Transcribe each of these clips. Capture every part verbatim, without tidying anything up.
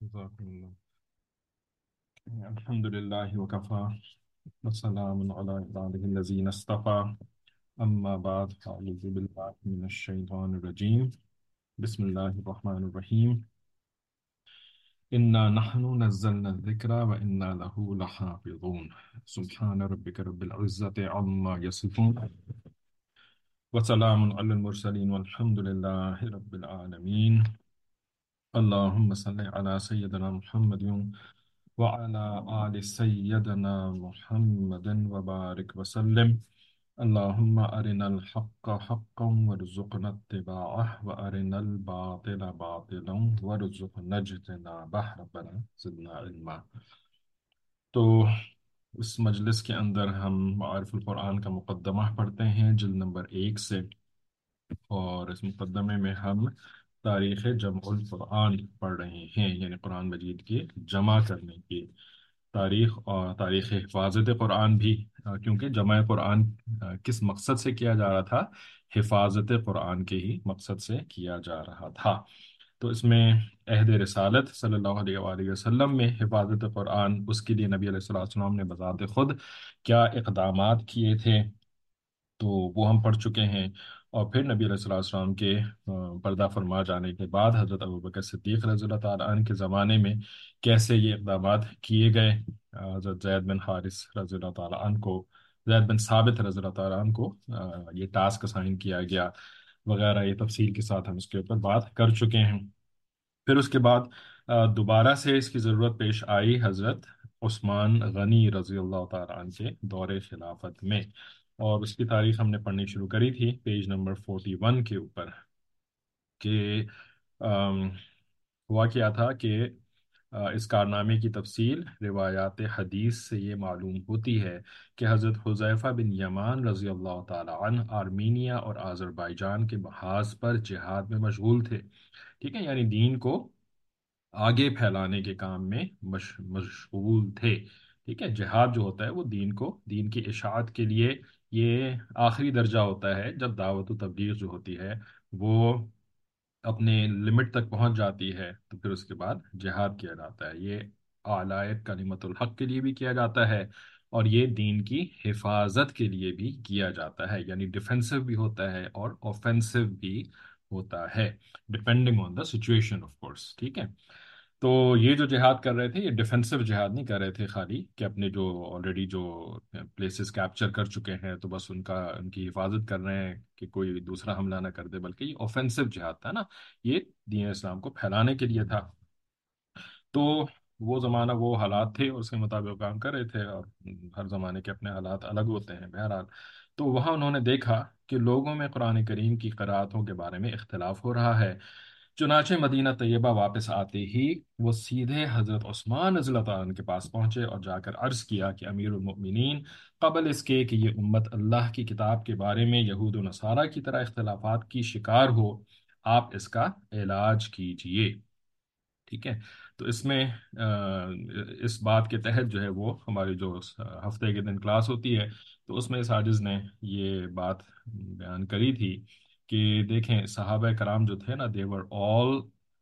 جزاكم الله. الحمد لله وكفى وسلام على عباده الذين اصطفى أما بعد أعوذ بالله من الشيطان الرجيم بسم الله الرحمن الرحيم إنا نحن نزلنا الذكر وإنا له لحافظون سبحان ربك رب العزة عما يصفون وسلام على المرسلين والحمد لله رب العالمين. اللهم صل على سيدنا محمد وعلى آل سيدنا محمد وبارك وسلم. اللهم أرنا الحق حقا وارزقنا اتباعه وأرنا الباطل باطلا وارزقنا اجتنابه ربنا زدنا علما. تو اس مجلس کے اندر ہم معارف القرآن کا مقدمہ پڑھتے ہیں جلد نمبر ایک سے، اور اس مقدمے میں ہم تاریخ جمع القرآن پڑھ رہے ہیں، یعنی قرآن مجید کے جمع کرنے کی تاریخ، اور تاریخ حفاظت قرآن بھی، آ، کیونکہ جمع قرآن آ، کس مقصد سے کیا جا رہا تھا؟ حفاظت قرآن کے ہی مقصد سے کیا جا رہا تھا۔ تو اس میں عہد رسالت صلی اللہ علیہ وآلہ وسلم میں حفاظت قرآن، اس کے لیے نبی علیہ الصلوۃ والسلام نے بذات خود کیا اقدامات کیے تھے، تو وہ ہم پڑھ چکے ہیں۔ اور پھر نبی علیہ الصلوۃ والسلام کے آ، پردہ فرما جانے کے بعد حضرت ابوبکر صدیق رضی اللہ تعالیٰ عنہ کے زمانے میں کیسے یہ اقدامات کیے گئے، آ، حضرت زید بن حارث رضی اللہ تعالیٰ عنہ کو، زید بن ثابت رضی اللہ تعالیٰ عنہ کو آ، یہ ٹاسک اسائن کیا گیا وغیرہ، یہ تفصیل کے ساتھ ہم اس کے اوپر بات کر چکے ہیں۔ پھر اس کے بعد آ، دوبارہ سے اس کی ضرورت پیش آئی حضرت عثمان غنی رضی اللہ تعالیٰ عنہ کے دور خلافت میں، اور اس کی تاریخ ہم نے پڑھنی شروع کری تھی پیج نمبر فورٹی ون کے اوپر، کہ آم، ہوا کیا تھا کہ آ، اس کارنامے کی تفصیل روایات حدیث سے یہ معلوم ہوتی ہے کہ حضرت حذیفہ بن یمان رضی اللہ تعالی عنہ آرمینیا اور آذربائیجان کے محاذ پر جہاد میں مشغول تھے، ٹھیک ہے، یعنی دین کو آگے پھیلانے کے کام میں مش مشغول تھے، ٹھیک ہے۔ جہاد جو ہوتا ہے وہ دین کو، دین کی اشاعت کے لیے یہ آخری درجہ ہوتا ہے، جب دعوت و تبلیغ جو ہوتی ہے وہ اپنے لمٹ تک پہنچ جاتی ہے تو پھر اس کے بعد جہاد کیا جاتا ہے۔ یہ اعلی کلمت الحق کے لیے بھی کیا جاتا ہے، اور یہ دین کی حفاظت کے لیے بھی کیا جاتا ہے، یعنی ڈیفینسو بھی ہوتا ہے اور اوفینسو بھی ہوتا ہے، depending on the situation of course, ٹھیک ہے۔ تو یہ جو جہاد کر رہے تھے، یہ ڈیفینسو جہاد نہیں کر رہے تھے خالی، کہ اپنے جو آلریڈی جو پلیسز کیپچر کر چکے ہیں تو بس ان کا ان کی حفاظت کر رہے ہیں کہ کوئی دوسرا حملہ نہ کر دے، بلکہ یہ اوفینسو جہاد تھا نا، یہ دین اسلام کو پھیلانے کے لیے تھا۔ تو وہ زمانہ وہ حالات تھے اور اس کے مطابق کام کر رہے تھے، اور ہر زمانے کے اپنے حالات الگ ہوتے ہیں بہرحال۔ تو وہاں انہوں نے دیکھا کہ لوگوں میں قرآن کریم کی قرأتوں کے بارے میں اختلاف ہو رہا ہے۔ چنانچہ مدینہ طیبہ واپس آتے ہی وہ سیدھے حضرت عثمان رضی اللہ تعالیٰ عنہ کے پاس پہنچے اور جا کر عرض کیا کہ امیر المؤمنین، قبل اس کے کہ یہ امت اللہ کی کتاب کے بارے میں یہود و نصارہ کی طرح اختلافات کی شکار ہو، آپ اس کا علاج کیجئے، ٹھیک ہے۔ تو اس میں آ، اس بات کے تحت جو ہے وہ ہماری جو ہفتے کے دن کلاس ہوتی ہے، تو اس میں ساجز نے یہ بات بیان کری تھی کہ دیکھیں صحابہ کرام جو تھے نا، they were all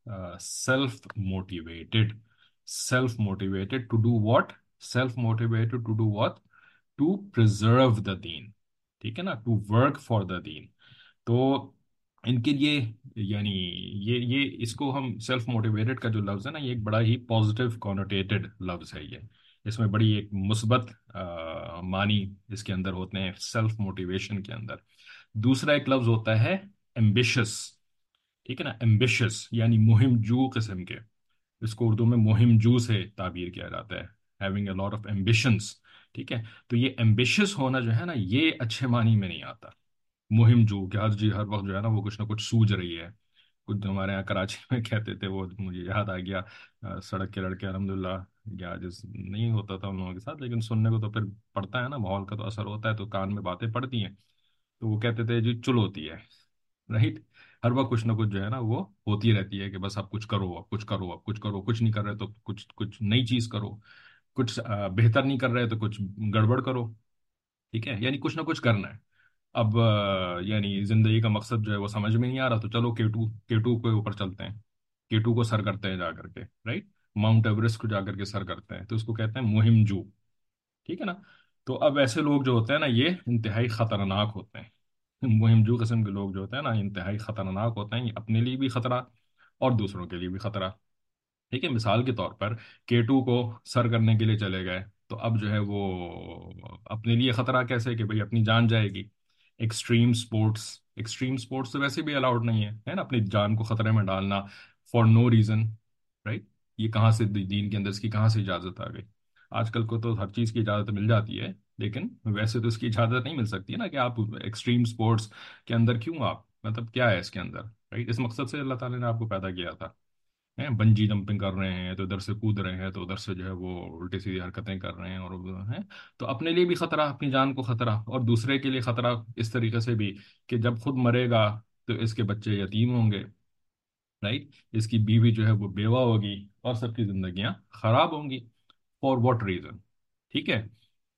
self motivated, self motivated to do what, self motivated to do what, to preserve the دین، ٹھیک ہے نا، ٹو ورک فار دا دین۔ تو ان کے لیے یعنی یہ یہ اس کو ہم سیلف موٹیویٹڈ کا جو لفظ ہے نا، یہ ایک بڑا ہی پازیٹیو کونوٹیٹڈ لفظ ہے، یہ اس میں بڑی ایک مثبت آ، معنی اس کے اندر ہوتے ہیں سیلف موٹیویشن کے اندر۔ دوسرا ایک لفظ ہوتا ہے ایمبیشس، ٹھیک ہے نا، ایمبیشس یعنی مہم جو قسم کے، اس کو اردو میں مہم جو سے تعبیر کیا جاتا ہے، having a lot of ambitions, ٹھیک ہے۔ تو یہ ایمبیشس ہونا جو ہے نا، یہ اچھے معنی میں نہیں آتا۔ مہم جو کہ ہر جی ہر وقت جو ہے نا وہ کچھ نہ کچھ سوج رہی ہے، کچھ ہمارے یہاں کراچی میں کہتے تھے، وہ مجھے یاد آ گیا، آ، سڑک کے لڑکے الحمدللہ، یا جس نہیں ہوتا تھا ان لوگوں کے ساتھ، لیکن سننے کو تو پھر پڑتا ہے نا، ماحول کا تو اثر ہوتا ہے تو کان میں باتیں پڑتی ہیں، تو وہ کہتے تھے جی چل ہوتی ہے، رائٹ، ہر وقت کچھ نہ کچھ جو ہے نا وہ ہوتی رہتی ہے، کہ بس اب کچھ کرو، اب کچھ کرو، اب کچھ کرو، کچھ نہیں کر رہے تو کچھ کچھ نئی چیز کرو، کچھ آ، بہتر نہیں کر رہے تو کچھ گڑبڑ کرو، ٹھیک ہے، یعنی کچھ نہ کچھ کرنا ہے۔ اب آ، یعنی زندگی کا مقصد جو ہے وہ سمجھ میں نہیں آ رہا، تو چلو کے ٹو کے ٹو کے اوپر چلتے ہیں، کے ٹو کو سر کرتے ہیں جا کر کے، رائٹ۔ माउंट एवरेस्ट को जाकर के सर करते हैं, तो उसको कहते हैं मुहिम जू। ठीक है ना। तो अब ऐसे लोग जो होते हैं ना, ये इंतहाई खतरनाक होते हैं। मुहिम जू किस्म के लोग जो होते हैं ना, इंतहाई खतरनाक होते हैं, ये अपने लिए भी खतरा और दूसरों के लिए भी खतरा। ठीक है, मिसाल के तौर पर के टू को सर करने के लिए चले गए, तो अब जो है वो अपने लिए खतरा कैसे, कि भाई अपनी जान जाएगी। एक्सट्रीम स्पोर्ट्स, एक्सट्रीम स्पोर्ट्स तो वैसे भी अलाउड नहीं है, है ना, अपनी जान को खतरे में डालना फॉर नो रीजन। राइट। ये कहाँ से दी- दीन के अंदर इसकी कहाँ से इजाजत आ गई? आजकल को तो हर चीज़ की इजाजत मिल जाती है, लेकिन वैसे तो इसकी इजाजत नहीं मिल सकती है ना, कि आप एक्सट्रीम स्पोर्ट्स के अंदर क्यों, आप मतलब क्या है इसके अंदर? राइट, इस मकसद से अल्लाह ताला ने आपको पैदा किया था। हैं, बंजी जंपिंग कर रहे हैं तो इधर से कूद रहे हैं, तो उधर से जो है वो उल्टी सीधी हरकतें कर रहे हैं, और वो हैं, तो अपने लिए भी खतरा, अपनी जान को खतरा, और दूसरे के लिए खतरा इस तरीके से भी कि जब खुद मरेगा तो इसके बच्चे यतीम होंगे। राइट, इसकी बीवी जो है वो बेवा होगी, और सबकी जिंदगियां खराब होंगी। For what reason? ठीक है।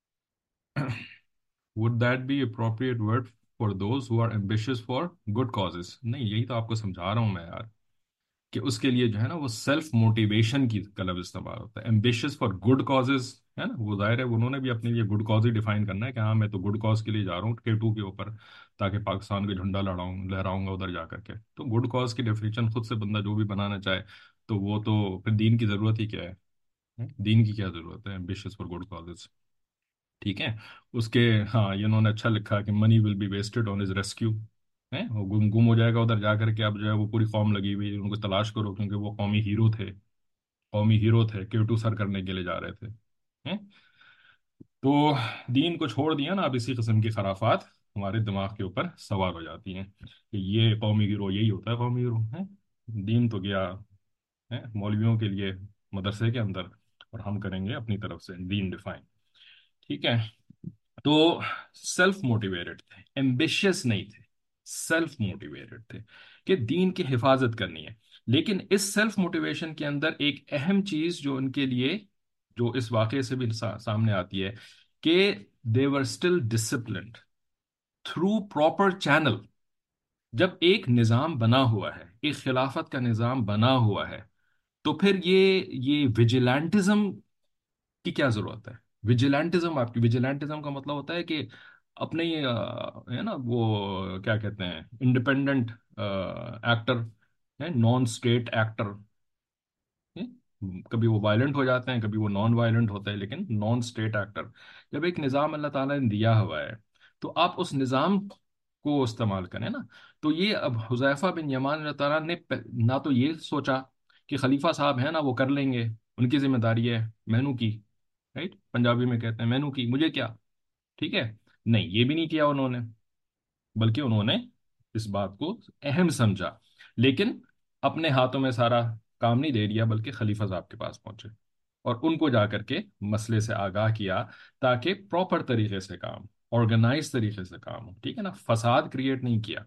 Would that be appropriate word for those who are ambitious for good causes? नहीं, यही तो आपको समझा रहा हूं मैं यार, कि उसके लिए जो है ना वो सेल्फ मोटिवेशन की का लफ्ज इस्तेमाल होता है, एम्बिशियस फॉर गुड कॉजेज। है ना, वो जाहिर है उन्होंने भी अपने लिए गुड कॉज ही डिफाइन करना है, कि हाँ मैं तो गुड कॉज के लिए जा रहा हूँ के टू के ऊपर, ताकि पाकिस्तान का झंडा लहराऊं लहराऊंगा उधर जा करके। तो गुड कॉज की डेफिनेशन खुद से बंदा जो भी बनाना चाहे, तो वो तो फिर दीन की जरूरत ही क्या है? हैं? दीन की क्या जरूरत है एम्बिशियस फॉर गुड कॉजेज? ठीक है। उसके, हाँ, ये उन्होंने अच्छा लिखा कि money will be wasted on his rescue. है, वो गुम गुम हो जाएगा उधर जा करके। अब जो है वो पूरी कौम लगी हुई है, उनको तलाश करो, क्योंकि वो कौमी हीरो थे। कौमी हीरो थे, केटू सर करने के लिए जा रहे थे। हैं? तो दीन को छोड़ दिया ना, अब इसी किस्म की खराफात हमारे दिमाग के ऊपर सवार हो जाती हैं, कि ये कौमी हीरो यही होता है कौमी हीरो है। दीन तो गया है मौलवियों के लिए मदरसे के अंदर, और हम करेंगे अपनी तरफ से दीन डिफाइन। ठीक है। तो सेल्फ मोटिवेटेड थे, एम्बिशियस नहीं थे, सेल्फ मोटिवेटेड थे, कि दीन की हिफाजत करनी है। लेकिन इस सेल्फ मोटिवेशन के अंदर एक अहम चीज जो उनके लिए, जो इस वाक़े से भी सा, सामने आती है, कि they were still disciplined through proper channel. जब एक निज़ाम बना हुआ है, एक खिलाफत का निज़ाम बना हुआ है, तो फिर ये ये विजिलेंटिज्म की क्या जरूरत है? विजिलेंटिज्म, आपकी विजिलेंटिज्म का मतलब होता है कि अपने ही, अ, है ना, वो क्या कहते हैं, इंडिपेंडेंट एक्टर है, नॉन स्टेट एक्टर। कभी वो वायलेंट हो जाते हैं, कभी वो नॉन वायलेंट होते हैं, लेकिन नॉन स्टेट एक्टर। जब एक निज़ाम अल्लाह ताला ने दिया हुआ है, तो आप उस निज़ाम को इस्तेमाल करें ना। तो ये अब हुज़ैफा बिन यमान अल्लाह ताला ने प- ना तो ये सोचा कि खलीफा साहब है ना वो कर लेंगे, उनकी जिम्मेदारी है, मैनू की। राइट, पंजाबी में कहते हैं मैनू की, मुझे क्या। ठीक है। नहीं, ये भी नहीं किया उन्होंने, बल्कि उन्होंने इस बात को अहम समझा, लेकिन अपने हाथों में सारा काम नहीं दे दिया, बल्कि खलीफा साहब के पास पहुंचे और उनको जाकर के मसले से आगाह किया, ताकि प्रॉपर तरीके से काम, ऑर्गेनाइज तरीके से काम हो। ठीक है ना, फसाद क्रिएट नहीं किया।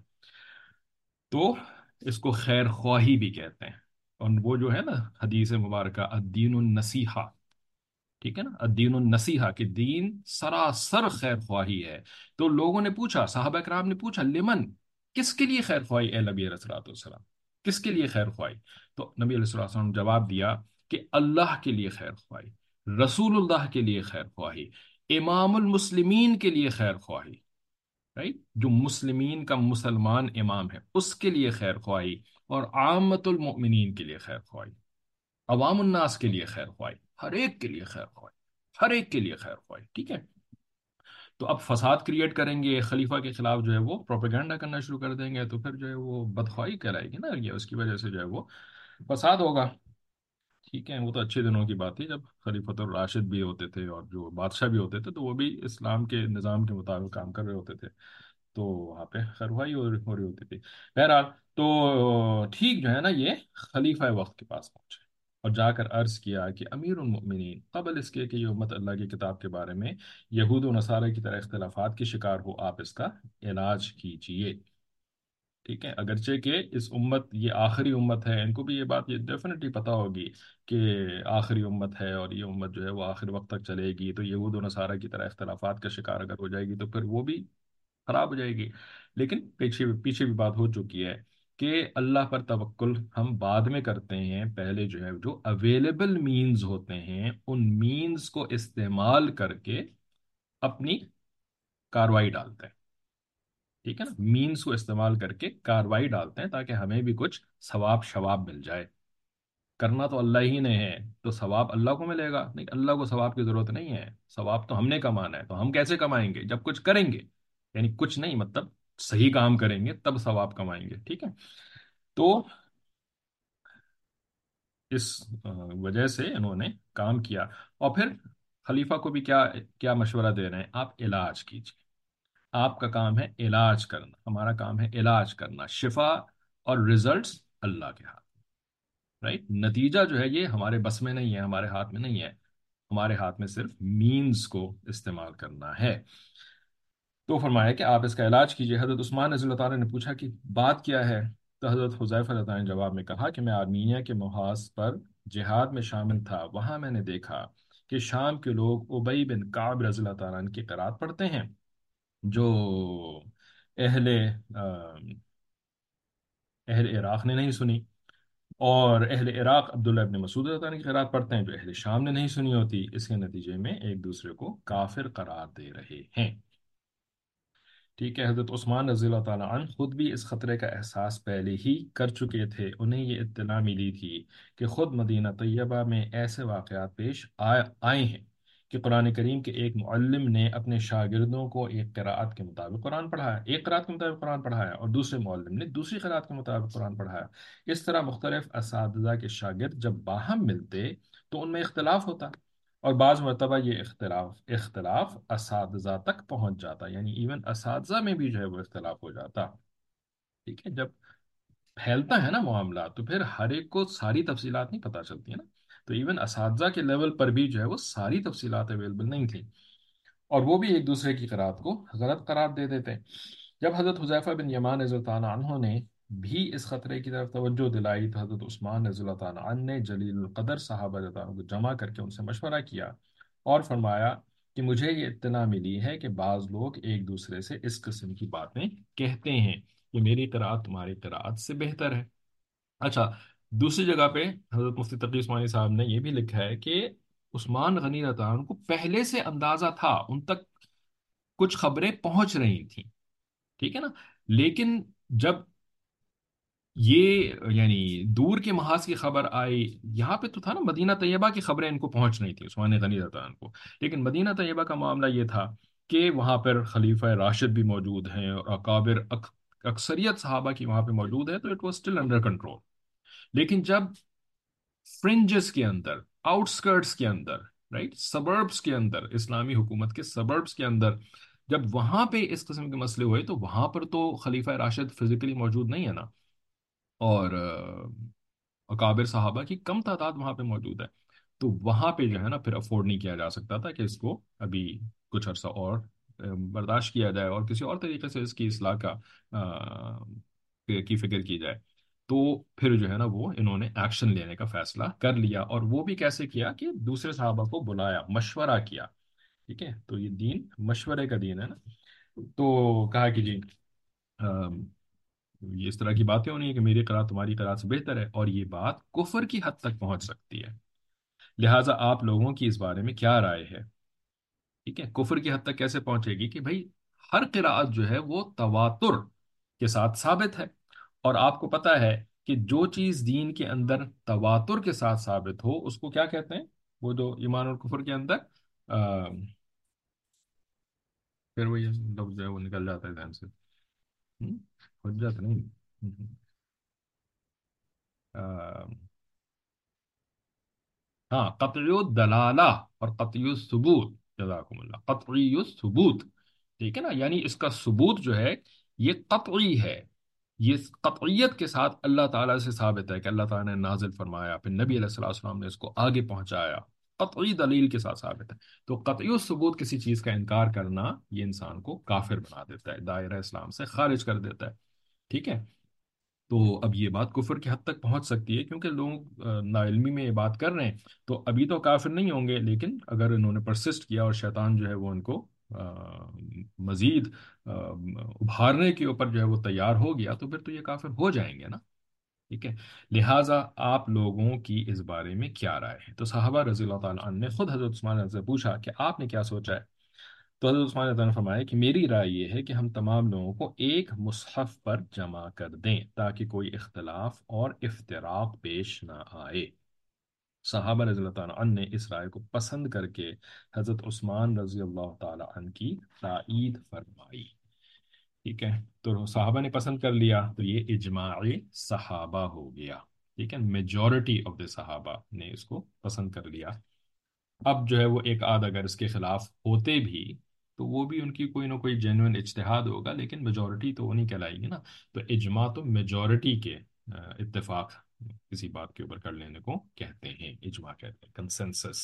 तो इसको खैर ख्वाही भी कहते हैं। और वो जो है ना, हदीस मुबारक अद्दीन नसीहा। ठीक है ना, अद्दीन नसीहा, कि दीन सरासर खैर ख्वाही है। तो लोगों ने पूछा, साहबा कराम ने पूछा, लिमन, किसके लिए खैर ख्वाही ए नबी अलैहिस्सलाम, किसके लिए खैर ख्वाही? तो नबी अलैहिस्सलाम ने जवाब दिया कि अल्लाह के लिए खैर ख्वाही, रसूलुल्लाह के लिए खैर ख्वाही, इमामुल मुस्लिमीन के लिए खैर ख्वाही। राइट, जो मुस्लिमीन का मुसलमान इमाम है उसके लिए खैर ख्वाही, और आमतुल मोमिनीन के लिए खैर ख्वाही, अवामुन्नास के लिए खैर ख्वाही, हर एक के लिए खैर ख्वाही, हर एक के लिए खैर ख्वाही। ठीक है। तो अब फसाद क्रिएट करेंगे, खलीफा के खिलाफ जो है वो प्रोपेगेंडा करना शुरू कर देंगे, तो फिर जो है वो बदख्वाही कहलाएगी ना, ये उसकी वजह से जो है वो फसाद होगा। ठीक है, वो तो अच्छे दिनों की बात थी जब खलीफतुर राशिद भी होते थे और जो बादशाह भी होते थे, तो वो भी इस्लाम के निज़ाम के मुताबिक काम कर रहे होते थे। तो वहाँ पे खरवाई हो हो रही होती थी। बहरहाल, तो ठीक जो है ना, ये खलीफा वक्त के पास पहुंचे और जाकर अर्ज किया कि अमीरुल मोमिनीन, कबल इसके कि ये उम्मत अल्लाह की किताब के बारे में यहूद और नसारा की तरह इख्तलाफात की शिकार हो, आप इसका इलाज कीजिए। ठीक है, अगरचे कि इस उम्मत ये आखिरी उम्मत है, इनको भी ये बात ये डेफिनेटली पता होगी कि आखिरी उम्मत है, और ये उम्मत जो है वो आखिर वक्त तक चलेगी, तो यहूद और नसारा की तरह इख्तलाफात का शिकार अगर हो जाएगी तो फिर वो भी खराब हो जाएगी। लेकिन पीछे पीछे भी बात हो चुकी है کہ اللہ پر توکل ہم بعد میں کرتے ہیں، پہلے جو ہے جو اویلیبل مینز ہوتے ہیں ان مینز کو استعمال کر کے اپنی کاروائی ڈالتے ہیں، ٹھیک ہے نا، مینز کو استعمال کر کے کاروائی ڈالتے ہیں تاکہ ہمیں بھی کچھ ثواب شواب مل جائے۔ کرنا تو اللہ ہی نے ہے، تو ثواب اللہ کو ملے گا نہیں، اللہ کو ثواب کی ضرورت نہیں ہے، ثواب تو ہم نے کمانا ہے، تو ہم کیسے کمائیں گے؟ جب کچھ کریں گے، یعنی کچھ نہیں مطلب صحیح کام کریں گے تب ثواب کمائیں گے، ٹھیک ہے۔ تو اس آ، وجہ سے انہوں نے کام کیا، اور پھر خلیفہ کو بھی کیا کیا مشورہ دے رہے ہیں؟ آپ علاج کیجیے، آپ کا کام ہے علاج کرنا، ہمارا کام ہے علاج کرنا، شفا اور ریزلٹس اللہ کے ہاتھ، رائٹ، نتیجہ جو ہے یہ ہمارے بس میں نہیں ہے، ہمارے ہاتھ میں نہیں ہے، ہمارے ہاتھ میں صرف مینز کو استعمال کرنا ہے۔ تو فرمایا کہ آپ اس کا علاج کیجیے۔ حضرت عثمان رضی اللہ تعالیٰ نے پوچھا کہ بات کیا ہے؟ تو حضرت حذیفہ رضی اللہ تعالیٰ نے جواب میں کہا کہ میں آرمینیا کے محاذ پر جہاد میں شامل تھا، وہاں میں نے دیکھا کہ شام کے لوگ ابی بن کعب رضی اللہ تعالیٰ عنہ کی قرات پڑھتے ہیں، جو اہل آ، اہل عراق نے نہیں سنی، اور اہل عراق عبداللہ ابن مسعود رضی اللہ عنہ کی قرات پڑھتے ہیں جو اہل شام نے نہیں سنی ہوتی، اس کے نتیجے میں ایک دوسرے کو کافر قرار دے رہے ہیں، ٹھیک ہے۔ حضرت عثمان رضی اللہ تعالیٰ عنہ خود بھی اس خطرے کا احساس پہلے ہی کر چکے تھے، انہیں یہ اطلاع ملی تھی کہ خود مدینہ طیبہ میں ایسے واقعات پیش آئے آئے ہیں کہ قرآن کریم کے ایک معلم نے اپنے شاگردوں کو ایک قراءت کے مطابق قرآن پڑھایا، ایک قراءت کے مطابق قرآن پڑھایا، اور دوسرے معلم نے دوسری قراءت کے مطابق قرآن پڑھایا۔ اس طرح مختلف اساتذہ کے شاگرد جب باہم ملتے تو ان میں اختلاف ہوتا، اور بعض مرتبہ یہ اختلاف اختلاف اساتذہ تک پہنچ جاتا، یعنی ایون اساتذہ میں بھی جو ہے وہ اختلاف ہو جاتا، ٹھیک ہے۔ جب پھیلتا ہے نا معاملہ تو پھر ہر ایک کو ساری تفصیلات نہیں پتہ چلتی ہے نا، تو ایون اساتذہ کے لیول پر بھی جو ہے وہ ساری تفصیلات اویلیبل نہیں تھیں، اور وہ بھی ایک دوسرے کی قرات کو غلط قرار دے دیتے ہیں۔ جب حضرت حذیفہ بن یمان رضی اللہ تعالیٰ عنہ نے بھی اس خطرے کی طرف توجہ دلائی تو حضرت عثمان رضی اللہ تعالیٰ عنہ نے جلیل القدر صحابہ رضی اللہ عنہ کو جمع کر کے ان سے مشورہ کیا اور فرمایا کہ مجھے یہ اطلاع ملی ہے کہ بعض لوگ ایک دوسرے سے اس قسم کی باتیں کہتے ہیں کہ میری قرات تمہاری قرات سے بہتر ہے۔ اچھا، دوسری جگہ پہ حضرت مفتی تقی عثمانی صاحب نے یہ بھی لکھا ہے کہ عثمان غنی رضی اللہ عنہ کو پہلے سے اندازہ تھا، ان تک کچھ خبریں پہنچ رہی تھیں، ٹھیک ہے نا، لیکن جب یہ یعنی دور کے محاذ کی خبر آئی، یہاں پہ تو تھا نا مدینہ طیبہ کی خبریں ان کو پہنچ نہیں تھی عثمان غنی رضی اللہ عنہ کو، لیکن مدینہ طیبہ کا معاملہ یہ تھا کہ وہاں پر خلیفہ راشد بھی موجود ہیں اور اکابر اک اکثریت صحابہ کی وہاں پہ موجود ہے، تو it was still under control. لیکن جب فرنجز کے اندر، آؤٹسکرٹس کے اندر، رائٹ، سبربس کے اندر، اسلامی حکومت کے سبربس کے اندر جب وہاں پہ اس قسم کے مسئلے ہوئے تو وہاں پر تو خلیفہ راشد فزیکلی موجود نہیں ہے نا، اور آ، اکابر صحابہ کی کم تعداد وہاں پہ موجود ہے، تو وہاں پہ جو ہے نا پھر افورڈ نہیں کیا جا سکتا تھا کہ اس کو ابھی کچھ عرصہ اور آ، برداشت کیا جائے اور کسی اور طریقے سے اس کی اصلاح کا آ، کی فکر کی جائے، تو پھر جو ہے نا وہ انہوں نے ایکشن لینے کا فیصلہ کر لیا، اور وہ بھی کیسے کیا کہ دوسرے صحابہ کو بلایا، مشورہ کیا، ٹھیک ہے، تو یہ دین مشورے کا دین ہے نا، تو کہا کہ جی آم، یہ اس طرح کی باتیں ہونی ہے کہ میری قرات تمہاری قرات سے بہتر ہے، اور یہ بات کفر کی حد تک پہنچ سکتی ہے، لہٰذا آپ لوگوں کی اس بارے میں کیا رائے ہے؟ ٹھیک ہے، کفر کی حد تک کیسے پہنچے گی کہ بھائی ہر قرات جو ہے وہ تواتر کے ساتھ ثابت ہے، اور آپ کو پتا ہے کہ جو چیز دین کے اندر تواتر کے ساتھ ثابت ہو اس کو کیا کہتے ہیں؟ وہ جو ایمان اور کفر کے اندر آ، پھر وہ یہ لفظ جو ہے وہ نکل جاتا ہے ذہن سے، ہم؟ حجت نہیں، آ، ہاں، قطعی الدلالہ اور قطعی الثبوت، جزاکم اللہ، قطعی الثبوت، ٹھیک ہے نا، یعنی اس کا ثبوت جو ہے یہ قطعی ہے، یہ قطعیت کے ساتھ اللہ تعالیٰ سے ثابت ہے کہ اللہ تعالیٰ نے نازل فرمایا، پھر نبی علیہ الصلوۃ والسلام نے اس کو آگے پہنچایا، قطعی دلیل کے ساتھ ثابت ہے، تو قطعی الثبوت کسی چیز کا انکار کرنا یہ انسان کو کافر بنا دیتا ہے، دائرہ اسلام سے خارج کر دیتا ہے، ٹھیک ہے۔ تو اب یہ بات کفر کی حد تک پہنچ سکتی ہے کیونکہ لوگ آ، ناعلمی میں یہ بات کر رہے ہیں، تو ابھی تو کافر نہیں ہوں گے، لیکن اگر انہوں نے پرسسٹ کیا اور شیطان جو ہے وہ ان کو آ، مزید آ، ابھارنے کے اوپر جو ہے وہ تیار ہو گیا تو پھر تو یہ کافر ہو جائیں گے نا. ٹھیک ہے. لہٰذا آپ لوگوں کی اس بارے میں کیا رائے ہے؟ تو صحابہ رضی اللہ تعالیٰ عنہ نے خود حضرت عثمان رضی اللہ عنہ سے پوچھا کہ آپ نے کیا سوچا ہے؟ تو حضرت عثمان رضی اللہ عنہ نے فرمایا کہ میری رائے یہ ہے کہ ہم تمام لوگوں کو ایک مصحف پر جمع کر دیں تاکہ کوئی اختلاف اور افتراق پیش نہ آئے. صحابہ رضی اللہ تعالیٰ عنہ نے اس رائے کو پسند کر کے حضرت عثمان رضی اللہ تعالیٰ عنہ کی تائید فرمائی. ٹھیک ہے. تو صحابہ نے پسند کر لیا تو یہ اجماع صحابہ ہو گیا. ٹھیک ہے. میجورٹی آف دا صحابہ نے اس کو پسند کر لیا. اب جو ہے وہ ایک آدھ اگر اس کے خلاف ہوتے بھی تو وہ بھی ان کی کوئی نہ کوئی جینوئن اجتہاد ہوگا لیکن میجورٹی تو وہ نہیں کہلائے گی نا. تو اجماع تو میجورٹی کے آ، اتفاق کسی بات کے اوپر کر لینے کو کہتے ہیں، اجماع کہتے ہیں، کنسنسس.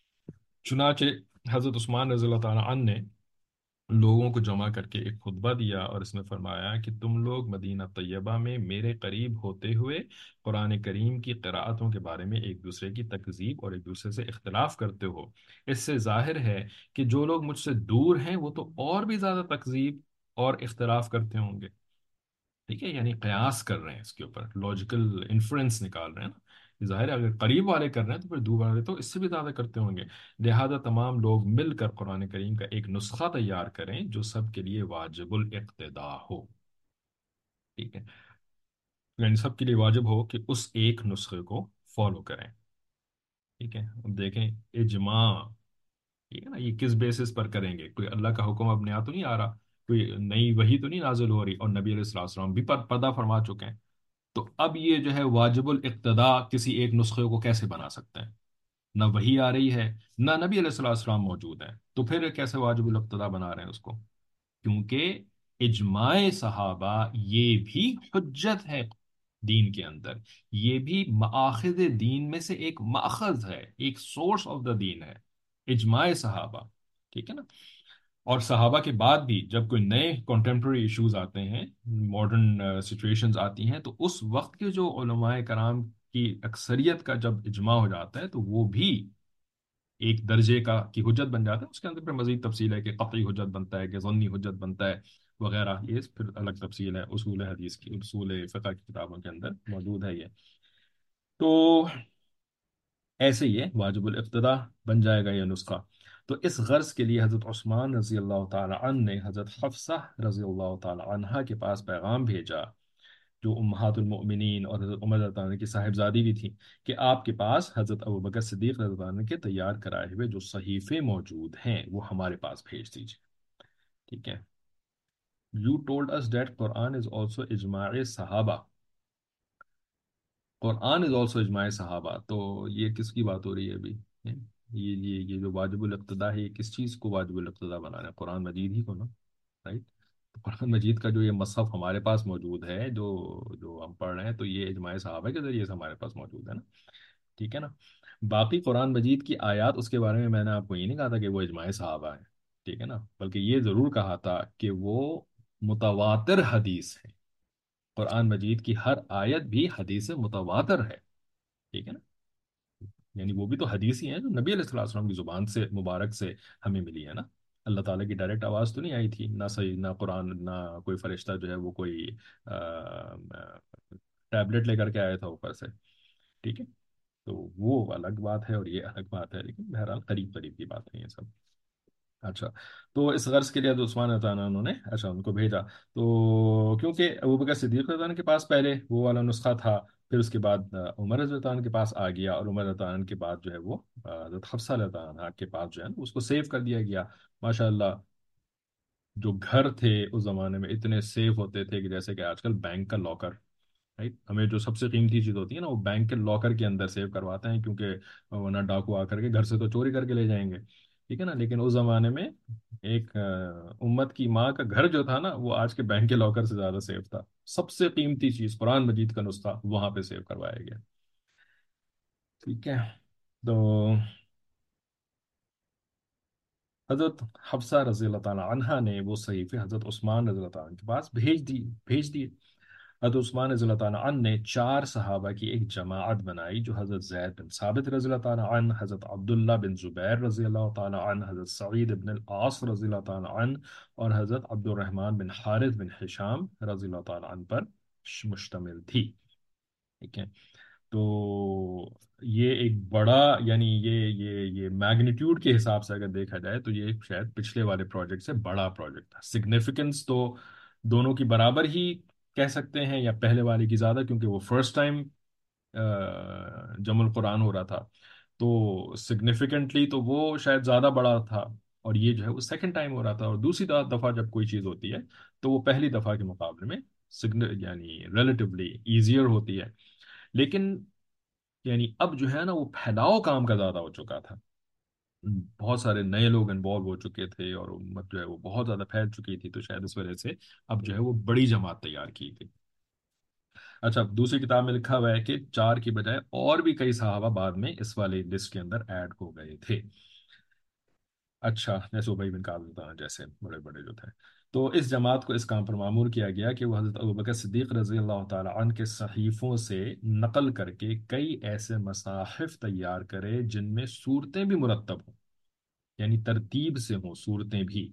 چنانچہ حضرت عثمان رضی اللہ تعالیٰ عنہ نے لوگوں کو جمع کر کے ایک خطبہ دیا اور اس میں فرمایا کہ تم لوگ مدینہ طیبہ میں میرے قریب ہوتے ہوئے قرآن کریم کی قراءتوں کے بارے میں ایک دوسرے کی تکذیب اور ایک دوسرے سے اختلاف کرتے ہو. اس سے ظاہر ہے کہ جو لوگ مجھ سے دور ہیں وہ تو اور بھی زیادہ تکذیب اور اختلاف کرتے ہوں گے. ٹھیک ہے. یعنی قیاس کر رہے ہیں، اس کے اوپر لاجیکل انفرنس نکال رہے ہیں نا. ظاہر ہے اگر قریب والے کر رہے ہیں تو پھر دور والے تو اس سے بھی زیادہ کرتے ہوں گے. لہذا تمام لوگ مل کر قرآن کریم کا ایک نسخہ تیار کریں جو سب کے لیے واجب الاقتداء ہو. ٹھیک ہے. یعنی سب کے لیے واجب ہو کہ اس ایک نسخے کو فالو کریں. ٹھیک ہے. اب دیکھیں اجماع، ٹھیک ہے نا، یہ کس بیسس پر کریں گے؟ کوئی اللہ کا حکم اب نیا تو نہیں آ رہا، کوئی نئی وحی تو نہیں نازل ہو رہی، اور نبی علیہ الصلوۃ والسلام بھی پر- پردہ فرما چکے ہیں. تو اب یہ جو ہے واجب الاقتداء کسی ایک نسخے کو کیسے بنا سکتے ہیں؟ نہ وحی آ رہی ہے، نہ نبی علیہ الصلوۃ والسلام موجود ہیں، تو پھر کیسے واجب الاقتداء بنا رہے ہیں اس کو؟ کیونکہ اجماع صحابہ یہ بھی حجت ہے دین کے اندر، یہ بھی مآخذ دین میں سے ایک ماخذ ہے، ایک سورس آف دا دین ہے اجماع صحابہ. ٹھیک ہے نا. اور صحابہ کے بعد بھی جب کوئی نئے کنٹمپرری ایشوز آتے ہیں، ماڈرن سچویشنز آتی ہیں، تو اس وقت کے جو علماء کرام کی اکثریت کا جب اجماع ہو جاتا ہے تو وہ بھی ایک درجے کا کی حجت بن جاتا ہے. اس کے اندر پھر مزید تفصیل ہے کہ قطعی حجت بنتا ہے کہ ظنی حجت بنتا ہے وغیرہ، یہ پھر الگ تفصیل ہے، اصول حدیث کی، اصول فقہ کی کتابوں کے اندر موجود ہے یہ. تو ایسے ہی ہے واجب الاقتداء بن جائے گا یہ نسخہ. تو اس غرض کے لیے حضرت عثمان رضی اللہ تعالی عنہ نے حضرت حفصہ رضی اللہ تعالی عنہا کے پاس پیغام بھیجا، جو امہات المؤمنین اور حضرت عمر رضی اللہ عنہ کی صاحبزادی بھی تھی، کہ آپ کے پاس حضرت ابوبکر صدیق رضی اللہ عنہ کے تیار کرائے ہوئے جو صحیفے موجود ہیں وہ ہمارے پاس بھیج دیجیے. ٹھیک ہے. You told us that Quran is also اجماع صحابہ. قرآن از آلسو اجماع صحابہ. تو یہ کس کی بات ہو رہی ہے ابھی؟ ہیں؟ یہ یہ یہ جو واجب الاقتداء ہے، یہ کس چیز کو واجب الاقتداء بنا رہے ہیں؟ قرآن مجید ہی کو نا. رائٹ. تو قرآن مجید کا جو یہ مصحف ہمارے پاس موجود ہے، جو جو ہم پڑھ رہے ہیں، تو یہ اجماع صحابہ کے ذریعے سے ہمارے پاس موجود ہے نا. ٹھیک ہے نا. باقی قرآن مجید کی آیات، اس کے بارے میں میں نے آپ کو یہ نہیں کہا تھا کہ وہ اجماع صحابہ ہے. ٹھیک ہے نا. بلکہ یہ ضرور کہا تھا کہ وہ متواتر حدیث ہے. قرآن مجید کی ہر آیت بھی حدیث متواتر ہے. ٹھیک ہے نا. یعنی وہ بھی تو حدیث ہی ہیں جو نبی علیہ الصلوۃ والسلام کی زبان سے مبارک سے ہمیں ملی ہے نا. اللہ تعالیٰ کی ڈائریکٹ آواز تو نہیں آئی تھی، نہ صحیح، نہ قرآن، نہ کوئی فرشتہ جو ہے وہ کوئی ٹیبلٹ لے کر کے آیا تھا اوپر سے. ٹھیک ہے. تو وہ الگ بات ہے اور یہ الگ بات ہے، لیکن بہرحال قریب قریب کی بات ہے یہ سب. اچھا. تو اس غرض کے لیے حضرت عثمان رضی اللہ عنہ انہوں نے اچھا ان کو بھیجا. تو کیونکہ ابوبکر صدیق رضی اللہ عنہ کے پاس پہلے وہ والا نسخہ تھا، پھر اس کے بعد آ، عمر رضی اللہ عنہ کے پاس آ گیا، اور عمر رضی اللہ عنہ کے بعد جو ہے وہ آ، حضرت حفصہ رضی اللہ عنہ کے پاس جو ہے نا اس کو سیو کر دیا گیا. ماشاء اللہ. جو گھر تھے اس زمانے میں اتنے سیف ہوتے تھے کہ جیسے کہ آج کل بینک کا لاکر. رائٹ. ہمیں جو سب سے قیمتی چیز ہوتی ہے نا وہ بینک کے لاکر کے اندر سیو کرواتے ہیں، کیونکہ ورنہ ڈاکو آ کر کے گھر سے تو چوری کر کے لے جائیں گے. ٹھیک ہے نا. لیکن اس زمانے میں ایک آ، امت کی ماں کا گھر جو تھا نا وہ آج کے بینک کے لاکر سے زیادہ سیف تھا. سب سے قیمتی چیز قرآن مجید کا نسخہ وہاں پہ سیو کروایا گیا. ٹھیک ہے. تو حضرت حفصہ رضی اللہ تعالی عنہا نے وہ صحیفے حضرت عثمان رضی اللہ تعالیٰ عنہ کے پاس بھیج دی بھیج دیے. حضرت عثمان رضی اللہ تعالیٰ عنہ نے چار صحابہ کی ایک جماعت بنائی، جو حضرت زید بن ثابت رضی اللہ تعالیٰ عنہ، حضرت عبداللہ بن زبیر رضی اللہ تعالیٰ عنہ، حضرت سعید بن العاص رضی اللہ تعالیٰ عنہ، اور حضرت عبد الرحمن بن حارث بن ہشام رضی اللہ تعالیٰ عنہ پر مشتمل تھی۔ ٹھیک ہے، تو یہ ایک بڑا، یعنی یہ یہ یہ میگنیٹیوڈ کے حساب سے اگر دیکھا جائے تو یہ شاید پچھلے والے پروجیکٹ سے بڑا پروجیکٹ تھا۔ سگنیفیکنس تو دونوں کی برابر ہی کہہ سکتے ہیں، یا پہلے والے کی زیادہ، کیونکہ وہ فرسٹ ٹائم جمع القرآن ہو رہا تھا، تو سگنیفیکنٹلی تو وہ شاید زیادہ بڑا تھا، اور یہ جو ہے وہ سیکنڈ ٹائم ہو رہا تھا، اور دوسری دفعہ جب کوئی چیز ہوتی ہے تو وہ پہلی دفعہ کے مقابلے میں سگن- یعنی ریلیٹیولی ایزیئر ہوتی ہے۔ لیکن یعنی اب جو ہے نا وہ پھیلاؤ کام کا زیادہ ہو چکا تھا، بہت سارے نئے لوگ انوالو ہو چکے تھے، اور امت جو ہے وہ بہت زیادہ پھیل چکی تھی، تو شاید اس وجہ سے اب جو ہے وہ بڑی جماعت تیار کی گئی۔ اچھا، دوسری کتاب میں لکھا ہوا ہے کہ چار کی بجائے اور بھی کئی صحابہ بعد میں اس والی لسٹ کے اندر ایڈ ہو گئے تھے۔ اچھا، جیسے ابی بن کعب رضی اللہ عنہ جیسے بڑے بڑے جو تھے، تو اس جماعت کو اس کام پر معمور کیا گیا کہ وہ حضرت ابوبکر صدیق رضی اللہ تعالی عنہ کے صحیفوں سے نقل کر کے کئی ایسے مصاحف تیار کرے جن میں صورتیں بھی مرتب ہوں، یعنی ترتیب سے ہوں صورتیں بھی۔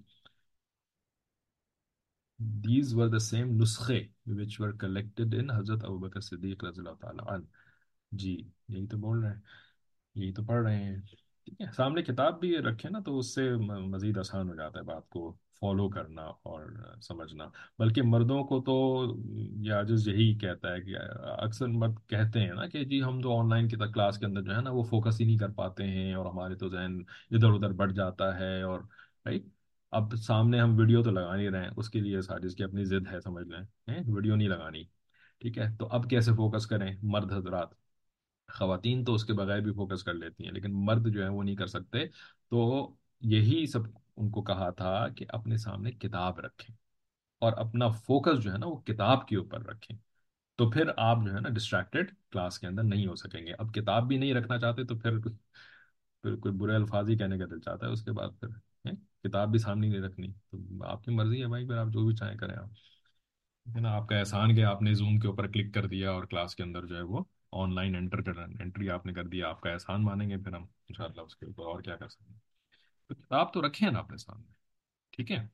These were the same نسخے which were collected in حضرت ابوبکر صدیق رضی اللہ تعالی عنہ۔ جی، یہی تو بول رہے ہیں، یہی تو پڑھ رہے ہیں۔ ٹھیک ہے، سامنے کتاب بھی رکھے نا تو اس سے م- مزید آسان ہو جاتا ہے بات کو فالو کرنا اور سمجھنا۔ بلکہ مردوں کو تو یہ عاجز یہی کہتا ہے کہ اکثر مرد کہتے ہیں نا کہ جی ہم تو آن لائن کی کلاس کے اندر جو ہے نا وہ فوکس ہی نہیں کر پاتے ہیں، اور ہمارے تو ذہن ادھر ادھر بڑھ جاتا ہے، اور رائٹ، اب سامنے ہم ویڈیو تو لگا نہیں رہے ہیں، اس کے لیے سازش کی اپنی ضد ہے، سمجھ لیں، ہیں؟ ویڈیو نہیں لگانی۔ ٹھیک ہے، تو اب کیسے فوکس کریں مرد حضرات؟ خواتین تو اس کے بغیر بھی فوکس کر لیتی ہیں، لیکن مرد جو ہے وہ نہیں کر سکتے، تو یہی سب ان کو کہا تھا کہ اپنے سامنے کتاب رکھیں، اور اپنا فوکس جو ہے نا وہ کتاب کے اوپر رکھیں، تو پھر آپ جو ہے نا ڈسٹریکٹڈ کلاس کے اندر نہیں ہو سکیں گے۔ اب کتاب بھی نہیں رکھنا چاہتے تو پھر پھر کوئی برے الفاظ ہی کہنے کا دل چاہتا ہے اس کے بعد، پھر ہیں؟ کتاب بھی سامنے نہیں رکھنی، تو آپ کی مرضی ہے بھائی، پھر آپ جو بھی چاہیں کریں آپ، ہے نا؟ آپ کا احسان کہ آپ نے زوم کے اوپر کلک کر دیا اور کلاس کے اندر جو ہے وہ آن لائن انٹر کر انٹری آپ نے کر دیا، آپ کا احسان مانیں گے پھر ہم انشاءاللہ اس کے اوپر اور کیا کر سکتے ہیں۔ تو کتاب تو رکھیں نا اپنے سامنے، ٹھیک ہے؟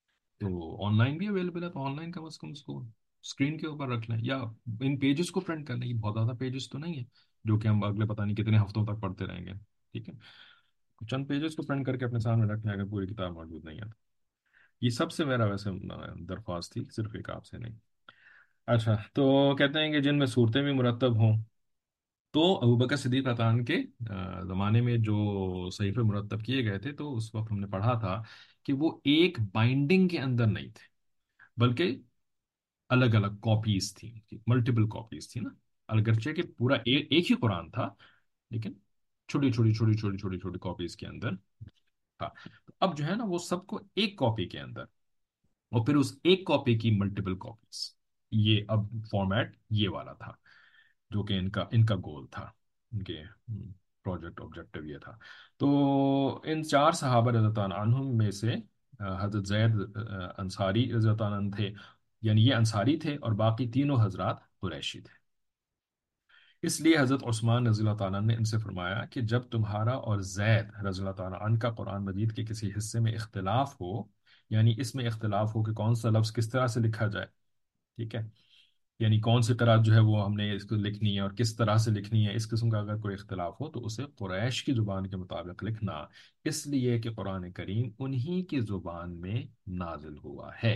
تو آن لائن بھی اویلیبل ہے، تو آن لائن کم از کم اس کو اسکرین کے اوپر رکھ لیں، یا ان پیجز کو پرنٹ کر لیں، یہ بہت زیادہ پیجز تو نہیں ہے جو کہ ہم اگلے پتہ نہیں کتنے ہفتوں تک پڑھتے رہیں گے، ٹھیک ہے؟ چند پیجز کو پرنٹ کر کے اپنے سامنے رکھ لیں اگر پوری کتاب موجود نہیں ہے تو۔ یہ سب سے میرا ویسے درخواست تھی، صرف ایک آپ سے نہیں۔ اچھا، تو کہتے ہیں کہ جن میں صورتیں بھی مرتب ہوں، تو ابوبکر صدیق رضی اللہ عنہ کے آ، زمانے میں جو صحیفے مرتب کیے گئے تھے تو اس وقت ہم نے پڑھا تھا کہ وہ ایک بائنڈنگ کے اندر نہیں تھے، بلکہ الگ الگ کاپیز تھیں، ملٹیپل کاپیز تھی نا، اگرچہ کہ پورا ایک, ایک ہی قرآن تھا، لیکن چھوٹی چھوٹی چھوٹی چھوٹی چھوٹی چھوٹی کاپیز کے اندر تھا۔ تو اب جو ہے نا وہ سب کو ایک کاپی کے اندر، اور پھر اس ایک کاپی کی ملٹیپل کاپیز، یہ اب فارمیٹ یہ والا تھا جو کہ ان کا ان کا گول تھا، ان کے پروجیکٹ آبجیکٹو یہ تھا۔ تو ان چار صحابہ رضی اللہ عنہم میں سے آ، حضرت زید آ، انصاری رضی اللہ عنہ تھے، یعنی یہ انصاری تھے، اور باقی تینوں حضرات قریشی تھے۔ اس لیے حضرت عثمان رضی اللہ تعالیٰ نے ان سے فرمایا کہ جب تمہارا اور زید رضی اللہ تعالیٰ عنہ کا قرآن مجید کے کسی حصے میں اختلاف ہو، یعنی اس میں اختلاف ہو کہ کون سا لفظ کس طرح سے لکھا جائے، ٹھیک ہے، یعنی کون سی قرأت جو ہے وہ ہم نے اس کو لکھنی ہے اور کس طرح سے لکھنی ہے، اس قسم کا اگر کوئی اختلاف ہو تو اسے قریش کی زبان کے مطابق لکھنا، اس لیے کہ قرآن کریم انہی کی زبان میں نازل ہوا ہے۔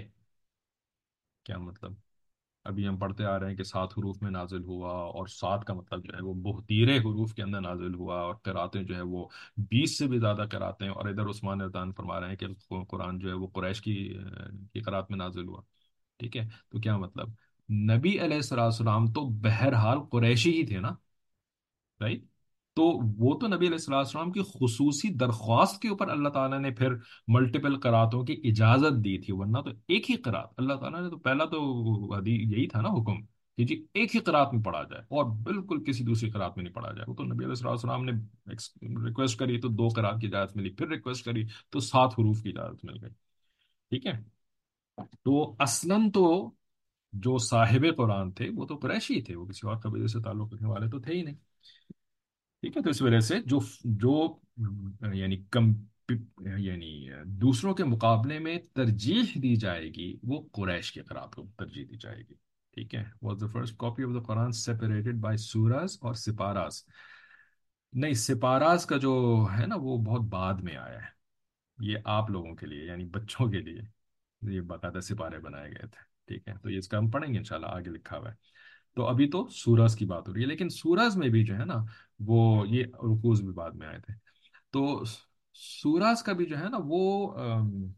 کیا مطلب؟ ابھی ہم پڑھتے آ رہے ہیں کہ سات حروف میں نازل ہوا، اور سات کا مطلب جو ہے وہ بہتیرے حروف کے اندر نازل ہوا، اور قراتیں جو ہے وہ بیس سے بھی زیادہ قراتیں، اور ادھر عثمان رضان فرما رہے ہیں کہ قرآن جو ہے وہ قریش کی کی قرات میں نازل ہوا، ٹھیک ہے؟ تو کیا مطلب؟ نبی علیہ السلام السلام تو بہرحال قریشی ہی تھے نا، رائٹ؟ تو وہ تو نبی علیہ الصلوۃ والسلام کی خصوصی درخواست کے اوپر اللہ تعالیٰ نے پھر ملٹیپل قراتوں کی اجازت دی تھی، ورنہ تو ایک ہی قرات اللہ تعالیٰ نے تو پہلا تو حدیث یہی تھا نا حکم کہ جی ایک ہی قرات میں پڑھا جائے، اور بالکل کسی دوسری قرات میں نہیں پڑھا جائے۔ وہ تو نبی علیہ الصلوۃ والسلام نے ریکویسٹ کری تو دو قرات کی اجازت ملی، پھر ریکویسٹ کری تو سات حروف کی اجازت مل گئی، ٹھیک ہے؟ تو اصلاً تو जो साहिब कुरान थे वो तो कुरैशी थे, वो किसी और कबीले से ताल्लुक रखने वाले तो थे ही नहीं। ठीक है, तो इस वजह से जो जो अम, यानी कम यानी दूसरों के मुकाबले में तरजीह दी जाएगी वो कुरैश के क़िरात को तरजीह दी जाएगी। ठीक है, was the first copy of the Quran separated by surahs और सिपारास। नहीं, सिपारास का जो है ना वो बहुत बाद में आया है। ये आप लोगों के लिए यानी बच्चों के लिए ये बाकायदा सिपारे बनाए गए थे। ठीक है, तो ये इसका हम पढ़ेंगे इंशाल्लाह, आगे लिखा हुआ है। तो अभी तो सूरज की बात हो रही है, लेकिन सूरज में भी जो है ना वो ये रुकूज भी बाद में आए थे। तो सूरज का भी जो है ना वो अम,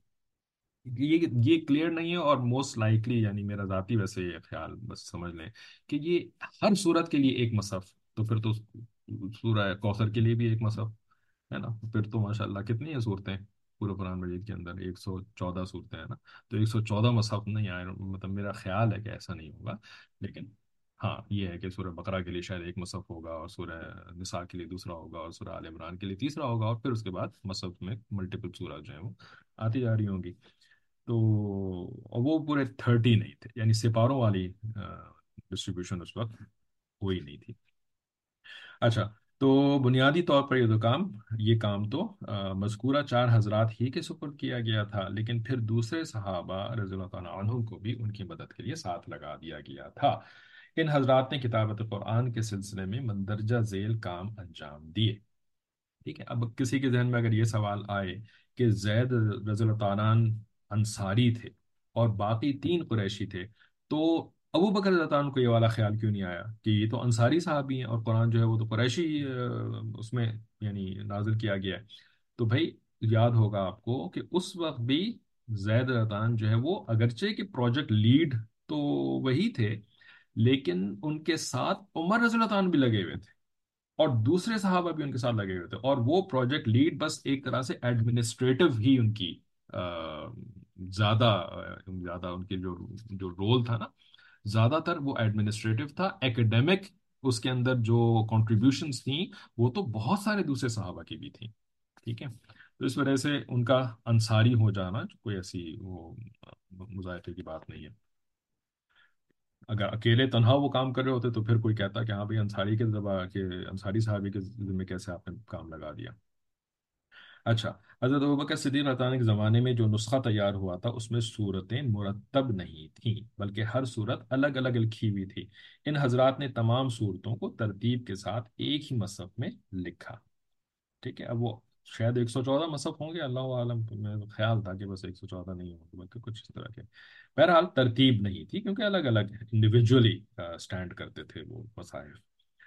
ये ये क्लियर नहीं है, और मोस्ट लाइकली यानी मेरा जाती वैसे ये ख्याल बस समझ लें कि ये हर सूरत के लिए एक मसहफ, तो फिर तो सूरह कौसर के लिए भी एक मसहफ है ना, फिर तो माशाल्लाह कितनी है सूरतें पूरे कुरान मजीद के अंदर, एक सौ चौदह सूरतें हैं ना। तो एक सौ चौदह मसहफ नहीं आए, मतलब मेरा ख्याल है कि ऐसा नहीं होगा, लेकिन हाँ ये है कि सूरह बकरा के लिए शायद एक मसहफ होगा, और सूरह निसा के लिए दूसरा होगा, और सूरह आल इमरान के लिए तीसरा होगा, और फिर उसके बाद मसहफ में मल्टीपल सूरह जो है वो आती जा रही होंगी। तो और वो पूरे थर्टी नहीं थे, यानी सिपारों वाली डिस्ट्रीब्यूशन उस वक्त हुई नहीं थी। अच्छा, तो बुनियादी तौर पर ये तो काम ये काम तो अ, मज़कूरा चार हजरात ही के सुपुर्द किया गया था, लेकिन फिर दूसरे सहाबा रज़ियल्लाहु ताला अन्हुम को भी उनकी मदद के लिए साथ लगा दिया गया था। इन हजरात ने किताबत कुरान के सिलसिले में मंदरजा झेल काम अंजाम दिए। ठीक है, अब किसी के जहन में अगर ये सवाल आए कि जैद रज़ियल्लाहु ताला अन्हु अंसारी थे और बाकी तीन कुरैशी थे, तो अबू बकर रज़ियल्लाहु ताला अन्हु को ये वाला ख्याल क्यों नहीं आया कि ये तो अंसारी साहबी हैं और कुरान जो है वो तो कुरैशी अ, उसमें यानी नाजिल किया गया है। तो भाई याद होगा आपको कि उस वक्त भी जैद रज़ियल्लाहु ताला अन्हु जो है वो अगरचे कि प्रोजेक्ट लीड तो वही थे, लेकिन उनके साथ उमर रज़ियल्लाहु ताला अन्हु भी लगे हुए थे, और दूसरे सहाबा भी उनके साथ लगे हुए थे, और वो प्रोजेक्ट लीड बस एक तरह से एडमिनिस्ट्रेटिव ही उनकी अ, ज्यादा अ, ज्यादा उनकी जो जो रोल था ना, ज्यादातर वो एडमिनिस्ट्रेटिव था। एकेडमिक उसके अंदर जो कंट्रीब्यूशंस थी वो तो बहुत सारे दूसरे सहाबा की भी थी। ठीक है, तो इस वजह से उनका अंसारी हो जाना कोई ऐसी वो अ, मुजाहिरे की बात नहीं है। अगर अकेले तन्हा वो काम कर रहे होते तो फिर कोई कहता कि हाँ भाई अंसारी के जबा के अंसारी साहबी के जिम्मे कैसे आपने काम लगा दिया। अच्छा, हजरत अबू बकर सिद्दीक रज़ियल्लाहु अन्हु के ज़माने में जो नुस्खा तैयार हुआ था उसमें सूरतें मुरतब नहीं थीं, बल्कि हर सूरत अलग अलग लिखी हुई थी। इन हजरात ने तमाम सूरतों को तरतीब के साथ एक ही मसहफ में लिखा। ठीक है, अब वो शायद एक सौ चौदह मसहफ होंगे, अल्लाह आलम, तो मेरा ख्याल था कि बस एक सौ चौदह नहीं होंगे बल्कि कुछ इस तरह के। बहरहाल तरतीब नहीं थी क्योंकि अलग अलग इंडिविजुअली स्टैंड करते थे वो मसाहिफ।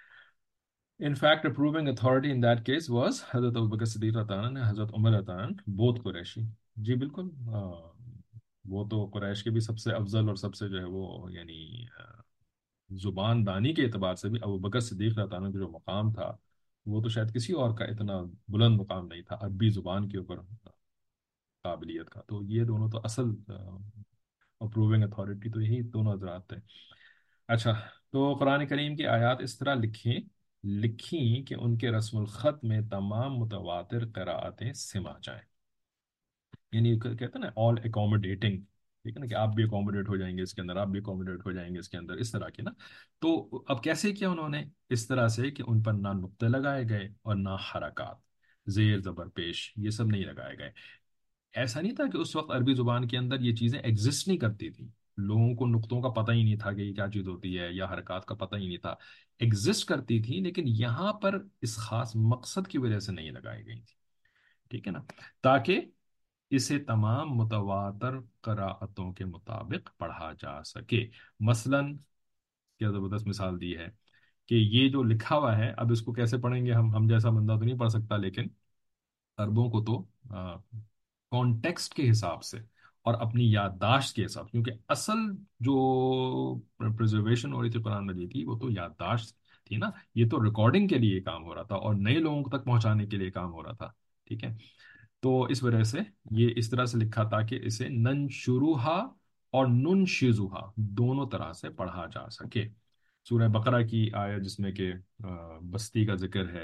In fact, approving authority in that case was हजरत अबू बकर सिद्दीक रज़ियल्लाहु अन्हु, हजरत उमर रज़ियल्लाहु अन्हु, बोथ कुरैशी। जी बिल्कुल, आ, वो तो कुरैश के भी सबसे अफजल और सबसे जो है वो यानी आ, जुबान दानी के एतबार से भी अबू बकर सिद्दीक रज़ियल्लाहु अन्हु का जो मकाम था वो तो शायद किसी और का इतना बुलंद मुकाम नहीं था अरबी जुबान के ऊपर काबिलियत का। तो ये दोनों तो असल अप्रूविंग अथॉरिटी तो यही दोनों हजरात थे। अच्छा, तो कुरान करीम की आयत इस तरह लिखी लिखी कि उनके रस्मुल खत में तमाम मुतवातिर क़िराअतें सिमा जाएं, यानी क- कहते हैं ना ऑल एकोमोडेटिंग। ठीक है ना, कि आप भी अकोमोडेट हो जाएंगे इसके अंदर, आप भी अकोमोडेट हो जाएंगे इसके अंदर, इस तरह की ना। तो अब कैसे किया उन्होंने, इस तरह से कि उन पर ना नुक्ते लगाए गए और ना हरकत, जेर जबर पेश, ये सब नहीं लगाए गए। ऐसा नहीं था कि उस वक्त अरबी जुबान के अंदर ये चीजें एग्जिस्ट नहीं करती थी, लोगों को नुक्तों का पता ही नहीं था कि ये क्या चीज होती है, या हरकत का पता ही नहीं था। एग्जिस्ट करती थी, लेकिन यहाँ पर इस खास मकसद की वजह से नहीं लगाई गई थी। ठीक है ना, ताकि इसे तमाम मुतवातर क़राअतों के मुताबिक पढ़ा जा सके। मसलन क्या जबरदस्त मिसाल दी है कि ये जो लिखा हुआ है, अब इसको कैसे पढ़ेंगे हम हम जैसा बंदा तो नहीं पढ़ सकता, लेकिन अरबों को तो कॉन्टेक्स्ट के हिसाब से और अपनी याददाश्त के हिसाब से, क्योंकि असल जो प्रिजर्वेशन हो रही थी कुरान मजीद की वो तो याददाश्त थी ना, ये तो रिकॉर्डिंग के लिए काम हो रहा था और नए लोगों तक पहुंचाने के लिए काम हो रहा था। ठीक है, तो इस वजह से ये इस तरह से लिखा था कि इसे नन शुरूहा और नुन शिजुहा दोनों तरह से पढ़ा जा सके। सूरह बकरा की आयत जिसमें कि अ, बस्ती का जिक्र है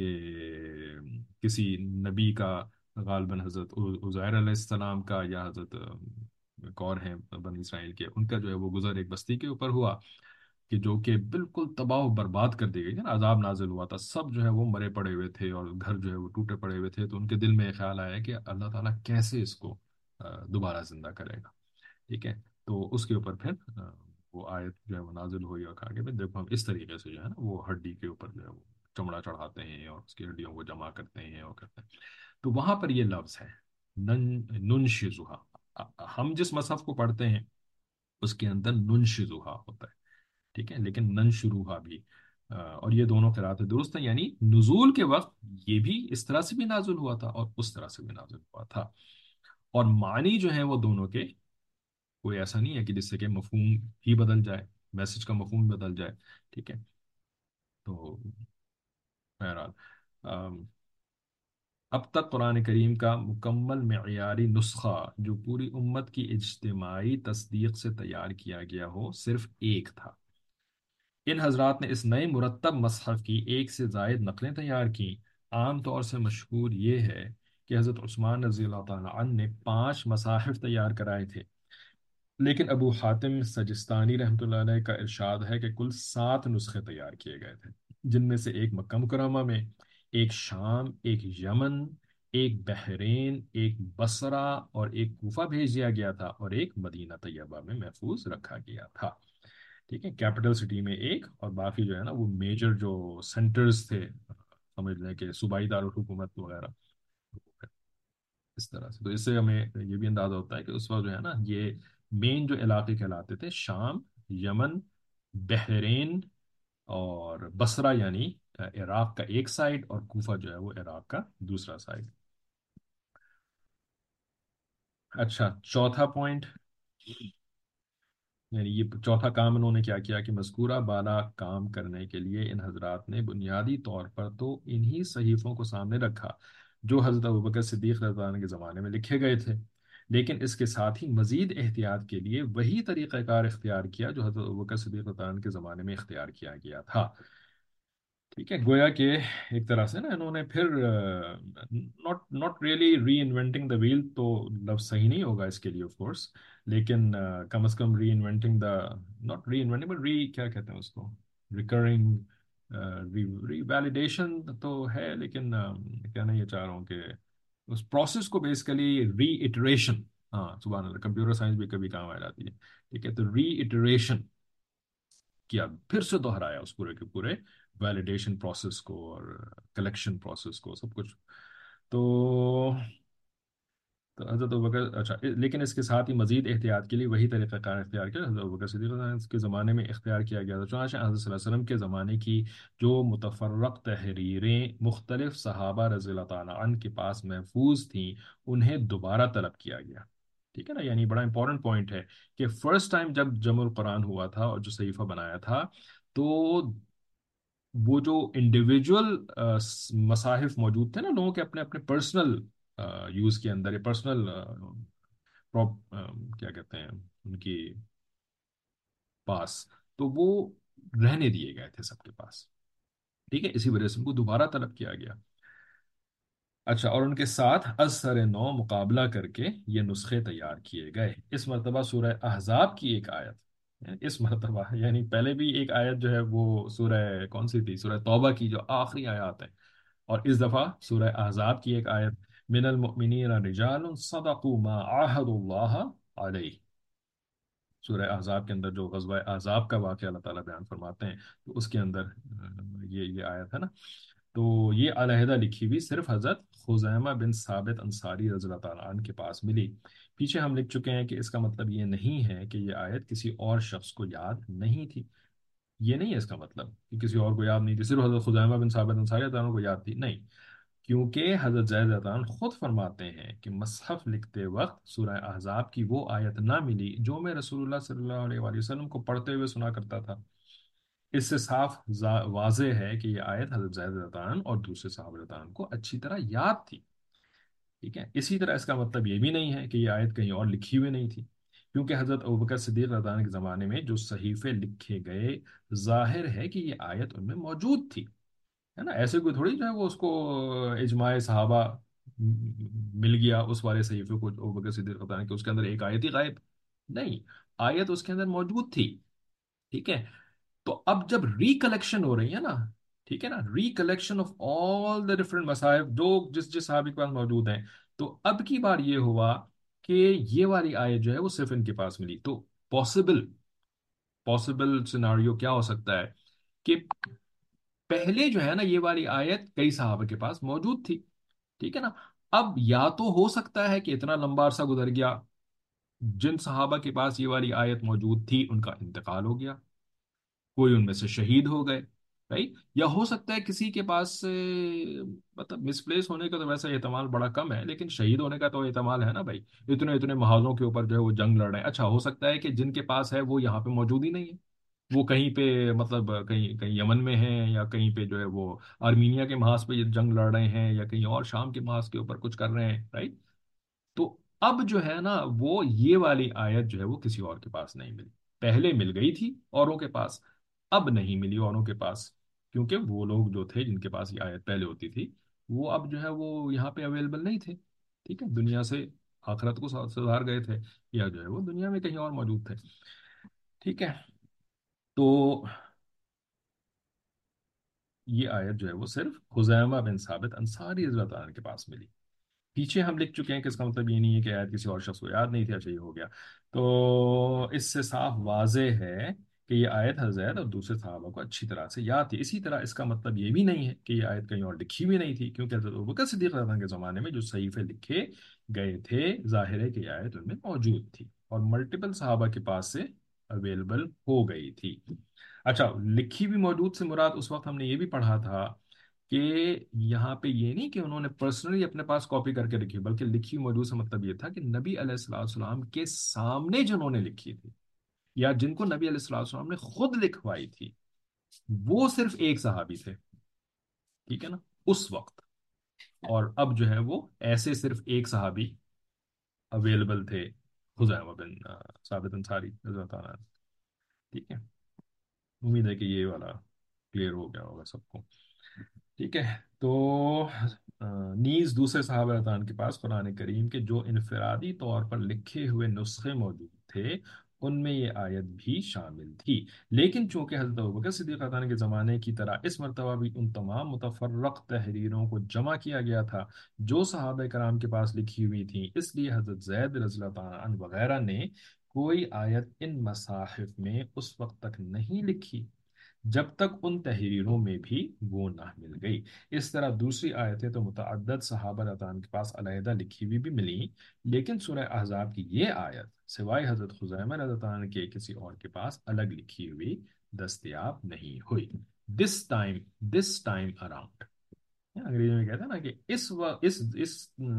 कि किसी नबी का, गालबन हजरत उ- उज़ैर अलैहिस्सलाम का या हजरत ایک اور ہیں بنی اسرائیل کے، ان کا جو ہے وہ گزر ایک بستی کے اوپر ہوا کہ جو کہ بالکل تباہ و برباد کر دی گئی تھی نا، عذاب نازل ہوا تھا، سب جو ہے وہ مرے پڑے ہوئے تھے اور گھر جو ہے وہ ٹوٹے پڑے ہوئے تھے، تو ان کے دل میں یہ خیال آیا کہ اللہ تعالیٰ کیسے اس کو آ، دوبارہ زندہ کرے گا. ٹھیک ہے. تو اس کے اوپر پھر آ، وہ آیت جو ہے وہ نازل ہوئی اور کہا کہ بھائی دیکھو ہم اس طریقے سے جو ہے نا وہ ہڈی کے اوپر جو ہے وہ چمڑا چڑھاتے ہیں اور اس کی ہڈیوں کو جمع کرتے ہیں اور کرتے ہیں. تو وہاں پر یہ لفظ ہے نن ننشزها. ہم جس مصحف کو پڑھتے ہیں اس کے اندر ننشزها ہوتا ہے. ٹھیک ہے. لیکن ننشروها بھی آ، اور یہ دونوں قرأتیں درست ہیں، یعنی نزول کے وقت یہ بھی اس طرح سے بھی نازل ہوا تھا اور اس طرح سے بھی نازل ہوا تھا. اور معنی جو ہیں وہ دونوں کے کوئی ایسا نہیں ہے کہ جس سے کہ مفہوم ہی بدل جائے، میسج کا مفہوم بدل جائے. ٹھیک ہے. تو بہرحال آم، اب تک قرآن کریم کا مکمل معیاری نسخہ جو پوری امت کی اجتماعی تصدیق سے تیار کیا گیا ہو صرف ایک تھا. ان حضرات نے اس نئے مرتب مصحف کی ایک سے زائد نقلیں تیار کیں. عام طور سے مشہور یہ ہے کہ حضرت عثمان رضی اللہ تعالیٰ عنہ نے پانچ مصاحف تیار کرائے تھے، لیکن ابو حاتم سجستانی رحمۃ اللہ علیہ کا ارشاد ہے کہ کل سات نسخے تیار کیے گئے تھے، جن میں سے ایک مکہ مکرمہ میں، ایک شام، ایک یمن، ایک بحرین، ایک بصرہ اور ایک کوفہ بھیج دیا گیا تھا، اور ایک مدینہ طیبہ میں محفوظ رکھا گیا تھا. ٹھیک ہے. کیپٹل سٹی میں ایک، اور باقی جو ہے نا وہ میجر جو سینٹرز تھے، سمجھ لیں کہ صوبائی دارالحکومت وغیرہ، اس طرح سے. تو اس سے ہمیں یہ بھی اندازہ ہوتا ہے کہ اس وقت جو ہے نا یہ مین جو علاقے کہلاتے تھے شام، یمن، بحرین اور بصرہ، یعنی عراق کا ایک سائڈ، اور کوفہ جو ہے وہ عراق کا دوسرا سائڈ. اچھا، چوتھا پوائنٹ، یعنی یہ چوتھا کام انہوں نے کیا کیا کہ مذکورہ بالا کام کرنے کے لیے ان حضرات نے بنیادی طور پر تو انہی صحیفوں کو سامنے رکھا جو حضرت ابوبکر صدیق رضی اللہ عنہ کے زمانے میں لکھے گئے تھے، لیکن اس کے ساتھ ہی مزید احتیاط کے لیے وہی طریقہ کار اختیار کیا جو حضرت ابوبکر صدیق رضی اللہ عنہ کے زمانے میں اختیار کیا گیا تھا. ٹھیک ہے. گویا کہ ایک طرح سے نا انہوں نے پھر not not really reinventing the wheel, تو لفظ صحیح نہیں ہوگا اس کے لیے آف کورس، لیکن آ، کم از کم reinventing the, not reinventing but re کیا کہتے ہیں اس کو، ریکرنگ، ری ویلیڈیشن تو ہے، لیکن آ، کہنا یہ چاہ رہا ہوں کہ اس پروسیس کو بیسیکلی ری اٹریشن. ہاں سبحان اللہ، کمپیوٹر سائنس بھی کبھی کام آ جاتی ہے. ٹھیک ہے. تو ری اٹریشن کیا، پھر سے دہرایا اس پورے کے پورے ویلیڈیشن پروسیس کو اور کلیکشن پروسیس کو، سب کچھ. تو تو حضرت ابوبکر، اچھا لیکن اس کے ساتھ ہی مزید احتیاط کے لیے وہی طریقہ کار اختیار کیا حضرت ابوبکر صدیق رضی اللہ عنہ کے زمانے میں اختیار کیا گیا تھا. چنانچہ حضرت صلی اللہ علیہ وسلم کے زمانے کی جو متفرق تحریریں مختلف صحابہ رضی اللہ تعالیٰ عنہ کے پاس محفوظ تھیں انہیں دوبارہ طلب کیا گیا. ٹھیک ہے نا. یعنی بڑا امپورٹنٹ پوائنٹ ہے کہ فرسٹ ٹائم جب جمع القرآن ہوا تھا اور جو صحیفہ بنایا تھا، تو وہ جو انڈیویجول مصاحف موجود تھے نا لوگوں کے اپنے اپنے پرسنل یوز کے اندر، یا پرسنل کیا کہتے ہیں ان کی پاس، تو وہ رہنے دیے گئے تھے سب کے پاس. ٹھیک ہے. اسی وجہ سے ان کو دوبارہ طلب کیا گیا. اچھا، اور ان کے ساتھ از سر نو مقابلہ کر کے یہ نسخے تیار کیے گئے. اس مرتبہ سورہ احزاب کی ایک آیت، اس مرتبہ یعنی پہلے بھی ایک آیت جو ہے وہ سورہ کون سی تھی، سورہ توبہ کی جو آخری آیات ہے، اور اس دفعہ سورہ احزاب کی ایک آیت، من المؤمنین رجال صدقوا ما عاہدوا اللہ علیہ. سورہ احزاب کے اندر جو غزوہ احزاب کا واقعہ اللہ تعالیٰ بیان فرماتے ہیں، تو اس کے اندر آ، یہ یہ آیت ہے نا. تو یہ علیحدہ لکھی ہوئی صرف حضرت خزیمہ بن ثابت انصاری رضی اللہ تعالیٰ عنہ کے پاس ملی. پیچھے ہم لکھ چکے ہیں کہ اس کا مطلب یہ نہیں ہے کہ یہ آیت کسی اور شخص کو یاد نہیں تھی. یہ نہیں ہے اس کا مطلب کہ کسی اور کو یاد نہیں تھی، صرف حضرت خزیمہ بن ثابت انصاری رضی اللہ عنہ کو یاد تھی، نہیں. کیونکہ حضرت زید رضی اللہ عنہ خود فرماتے ہیں کہ مصحف لکھتے وقت سورہ احزاب کی وہ آیت نہ ملی جو میں رسول اللہ صلی اللہ علیہ وآلہ وسلم کو پڑھتے ہوئے سنا کرتا تھا. اس سے صاف زا- واضح ہے کہ یہ آیت حضرت زید رضی اللہ عنہ اور دوسرے صحابہ رضی اللہ عنہ کو اچھی طرح یاد تھی. ٹھیک ہے. اسی طرح اس کا مطلب یہ بھی نہیں ہے کہ یہ آیت کہیں اور لکھی ہوئی نہیں تھی، کیونکہ حضرت ابوبکر صدیق رضی اللہ عنہ کے زمانے میں جو صحیفے لکھے گئے ظاہر ہے کہ یہ آیت ان میں موجود تھی. ہے نا. ایسے کوئی تھوڑی جو ہے وہ اس کو اجماع صحابہ م- مل گیا اس والے صحیفے کو ابوبکر صدیق رضی اللہ عنہ کے، اس کے اندر ایک آیت ہی غائب. نہیں، آیت اس کے اندر موجود تھی، ٹھیک ہے؟ تو اب جب ریکلیکشن ہو رہی ہے نا، ٹھیک ہے نا، recollection of all the different مصائب جو جس جس صحابی کے پاس موجود ہیں، تو اب کی بار یہ ہوا کہ یہ والی آیت جو ہے وہ صرف ان کے پاس ملی. تو پاسبل پاسبل سیناریو کیا ہو سکتا ہے کہ پہلے جو ہے نا یہ والی آیت کئی صحابہ کے پاس موجود تھی، ٹھیک ہے نا. اب یا تو ہو سکتا ہے کہ اتنا لمبا عرصہ گزر گیا، جن صحابہ کے پاس یہ والی آیت موجود تھی ان کا انتقال ہو گیا، کوئی ان میں سے شہید ہو گئے، رائٹ. یا ہو سکتا ہے کسی کے پاس سے، مطلب مس پلیس ہونے کا تو ویسا احتمال بڑا کم ہے، لیکن شہید ہونے کا تو احتمال ہے نا بھائی. اتنے اتنے محاذوں کے اوپر جو ہے وہ جنگ لڑ رہے ہیں. اچھا ہو سکتا ہے کہ جن کے پاس ہے وہ یہاں پہ موجود ہی نہیں ہے، وہ کہیں پہ، مطلب کہیں کہیں یمن میں ہیں، یا کہیں پہ جو ہے وہ آرمینیا کے محاذ پہ یہ جنگ لڑ رہے ہیں، یا کہیں اور شام کے محاذ کے اوپر کچھ کر رہے ہیں، رائٹ. تو اب جو ہے نا وہ یہ والی آیت جو ہے وہ کسی اور کے پاس نہیں ملی. پہلے مل گئی تھی اوروں کے پاس، اب نہیں ملی اوروں کے پاس، کیونکہ وہ لوگ جو تھے جن کے پاس یہ آیت پہلے ہوتی تھی وہ اب جو ہے وہ یہاں پہ اویلیبل نہیں تھے، ٹھیک ہے. دنیا سے آخرت کو سدھار گئے تھے، یا جو ہے وہ دنیا میں کہیں اور موجود تھے، ٹھیک ہے. تو یہ آیت جو ہے وہ صرف خزیمہ بن ثابت انصاری رضی اللہ عنہ کے پاس ملی. پیچھے ہم لکھ چکے ہیں کہ اس کا مطلب یہ نہیں ہے کہ آیت کسی اور شخص کو یاد نہیں تھی. اچھا یہ ہو گیا. تو اس سے صاف واضح ہے کہ یہ آیت حضرت اور دوسرے صحابہ کو اچھی طرح سے یاد تھی. اسی طرح اس کا مطلب یہ بھی نہیں ہے کہ یہ آیت کہیں اور لکھی ہوئی نہیں تھی، کیونکہ حضرت ابوبکر صدیق رضی اللہ عنہ کے زمانے میں جو صحیفے لکھے گئے تھے ظاہر ہے کہ یہ آیت ان میں موجود تھی اور ملٹیپل صحابہ کے پاس سے اویلیبل ہو گئی تھی. اچھا لکھی بھی موجود سے مراد اس وقت ہم نے یہ بھی پڑھا تھا کہ یہاں پہ یہ نہیں کہ انہوں نے پرسنلی اپنے پاس کاپی کر کے لکھی، بلکہ لکھی موجود سے مطلب یہ تھا کہ نبی علیہ السلام السلام کے سامنے جنہوں نے لکھی تھی، یا جن کو نبی علیہ السلام السلام نے خود لکھوائی تھی، وہ صرف ایک صحابی تھے، ٹھیک ہے نا، اس وقت. اور اب جو ہے وہ ایسے صرف ایک صحابی اویلیبل تھے، خزیمہ بن آ، ثابت انصاری رضی اللہ تعالیٰ عنہ. ٹھیک ہے، امید ہے کہ یہ والا کلیئر ہو گیا ہوگا سب کو. ٹھیک ہے. تو آ، نیز دوسرے صحابہ رضوان کے پاس قرآن کریم کے جو انفرادی طور پر لکھے ہوئے نسخے موجود تھے ان میں یہ آیت بھی شامل تھی، لیکن چونکہ حضرت ابوبکر صدیق رضی اللہ عنہ کے زمانے کی طرح اس مرتبہ بھی ان تمام متفرق تحریروں کو جمع کیا گیا تھا جو صحابہ کرام کے پاس لکھی ہوئی تھیں، اس لیے حضرت زید رضی اللہ تعالیٰ عنہ وغیرہ نے کوئی آیت ان مصاحف میں اس وقت تک نہیں لکھی جب تک ان تحریروں میں بھی وہ نہ مل گئی. اس طرح دوسری آیتیں تو متعدد صحابہ رضی اللہ عنہ کے پاس علیحدہ لکھی ہوئی بھی ملیں، لیکن سورہ احزاب کی یہ آیت سوائے حضرت خزیمہ رضی اللہ عنہ کے کسی اور کے پاس الگ لکھی ہوئی دستیاب نہیں ہوئی. This time this time around, انگریزی میں کہتے ہیں نا کہ اس و اس اس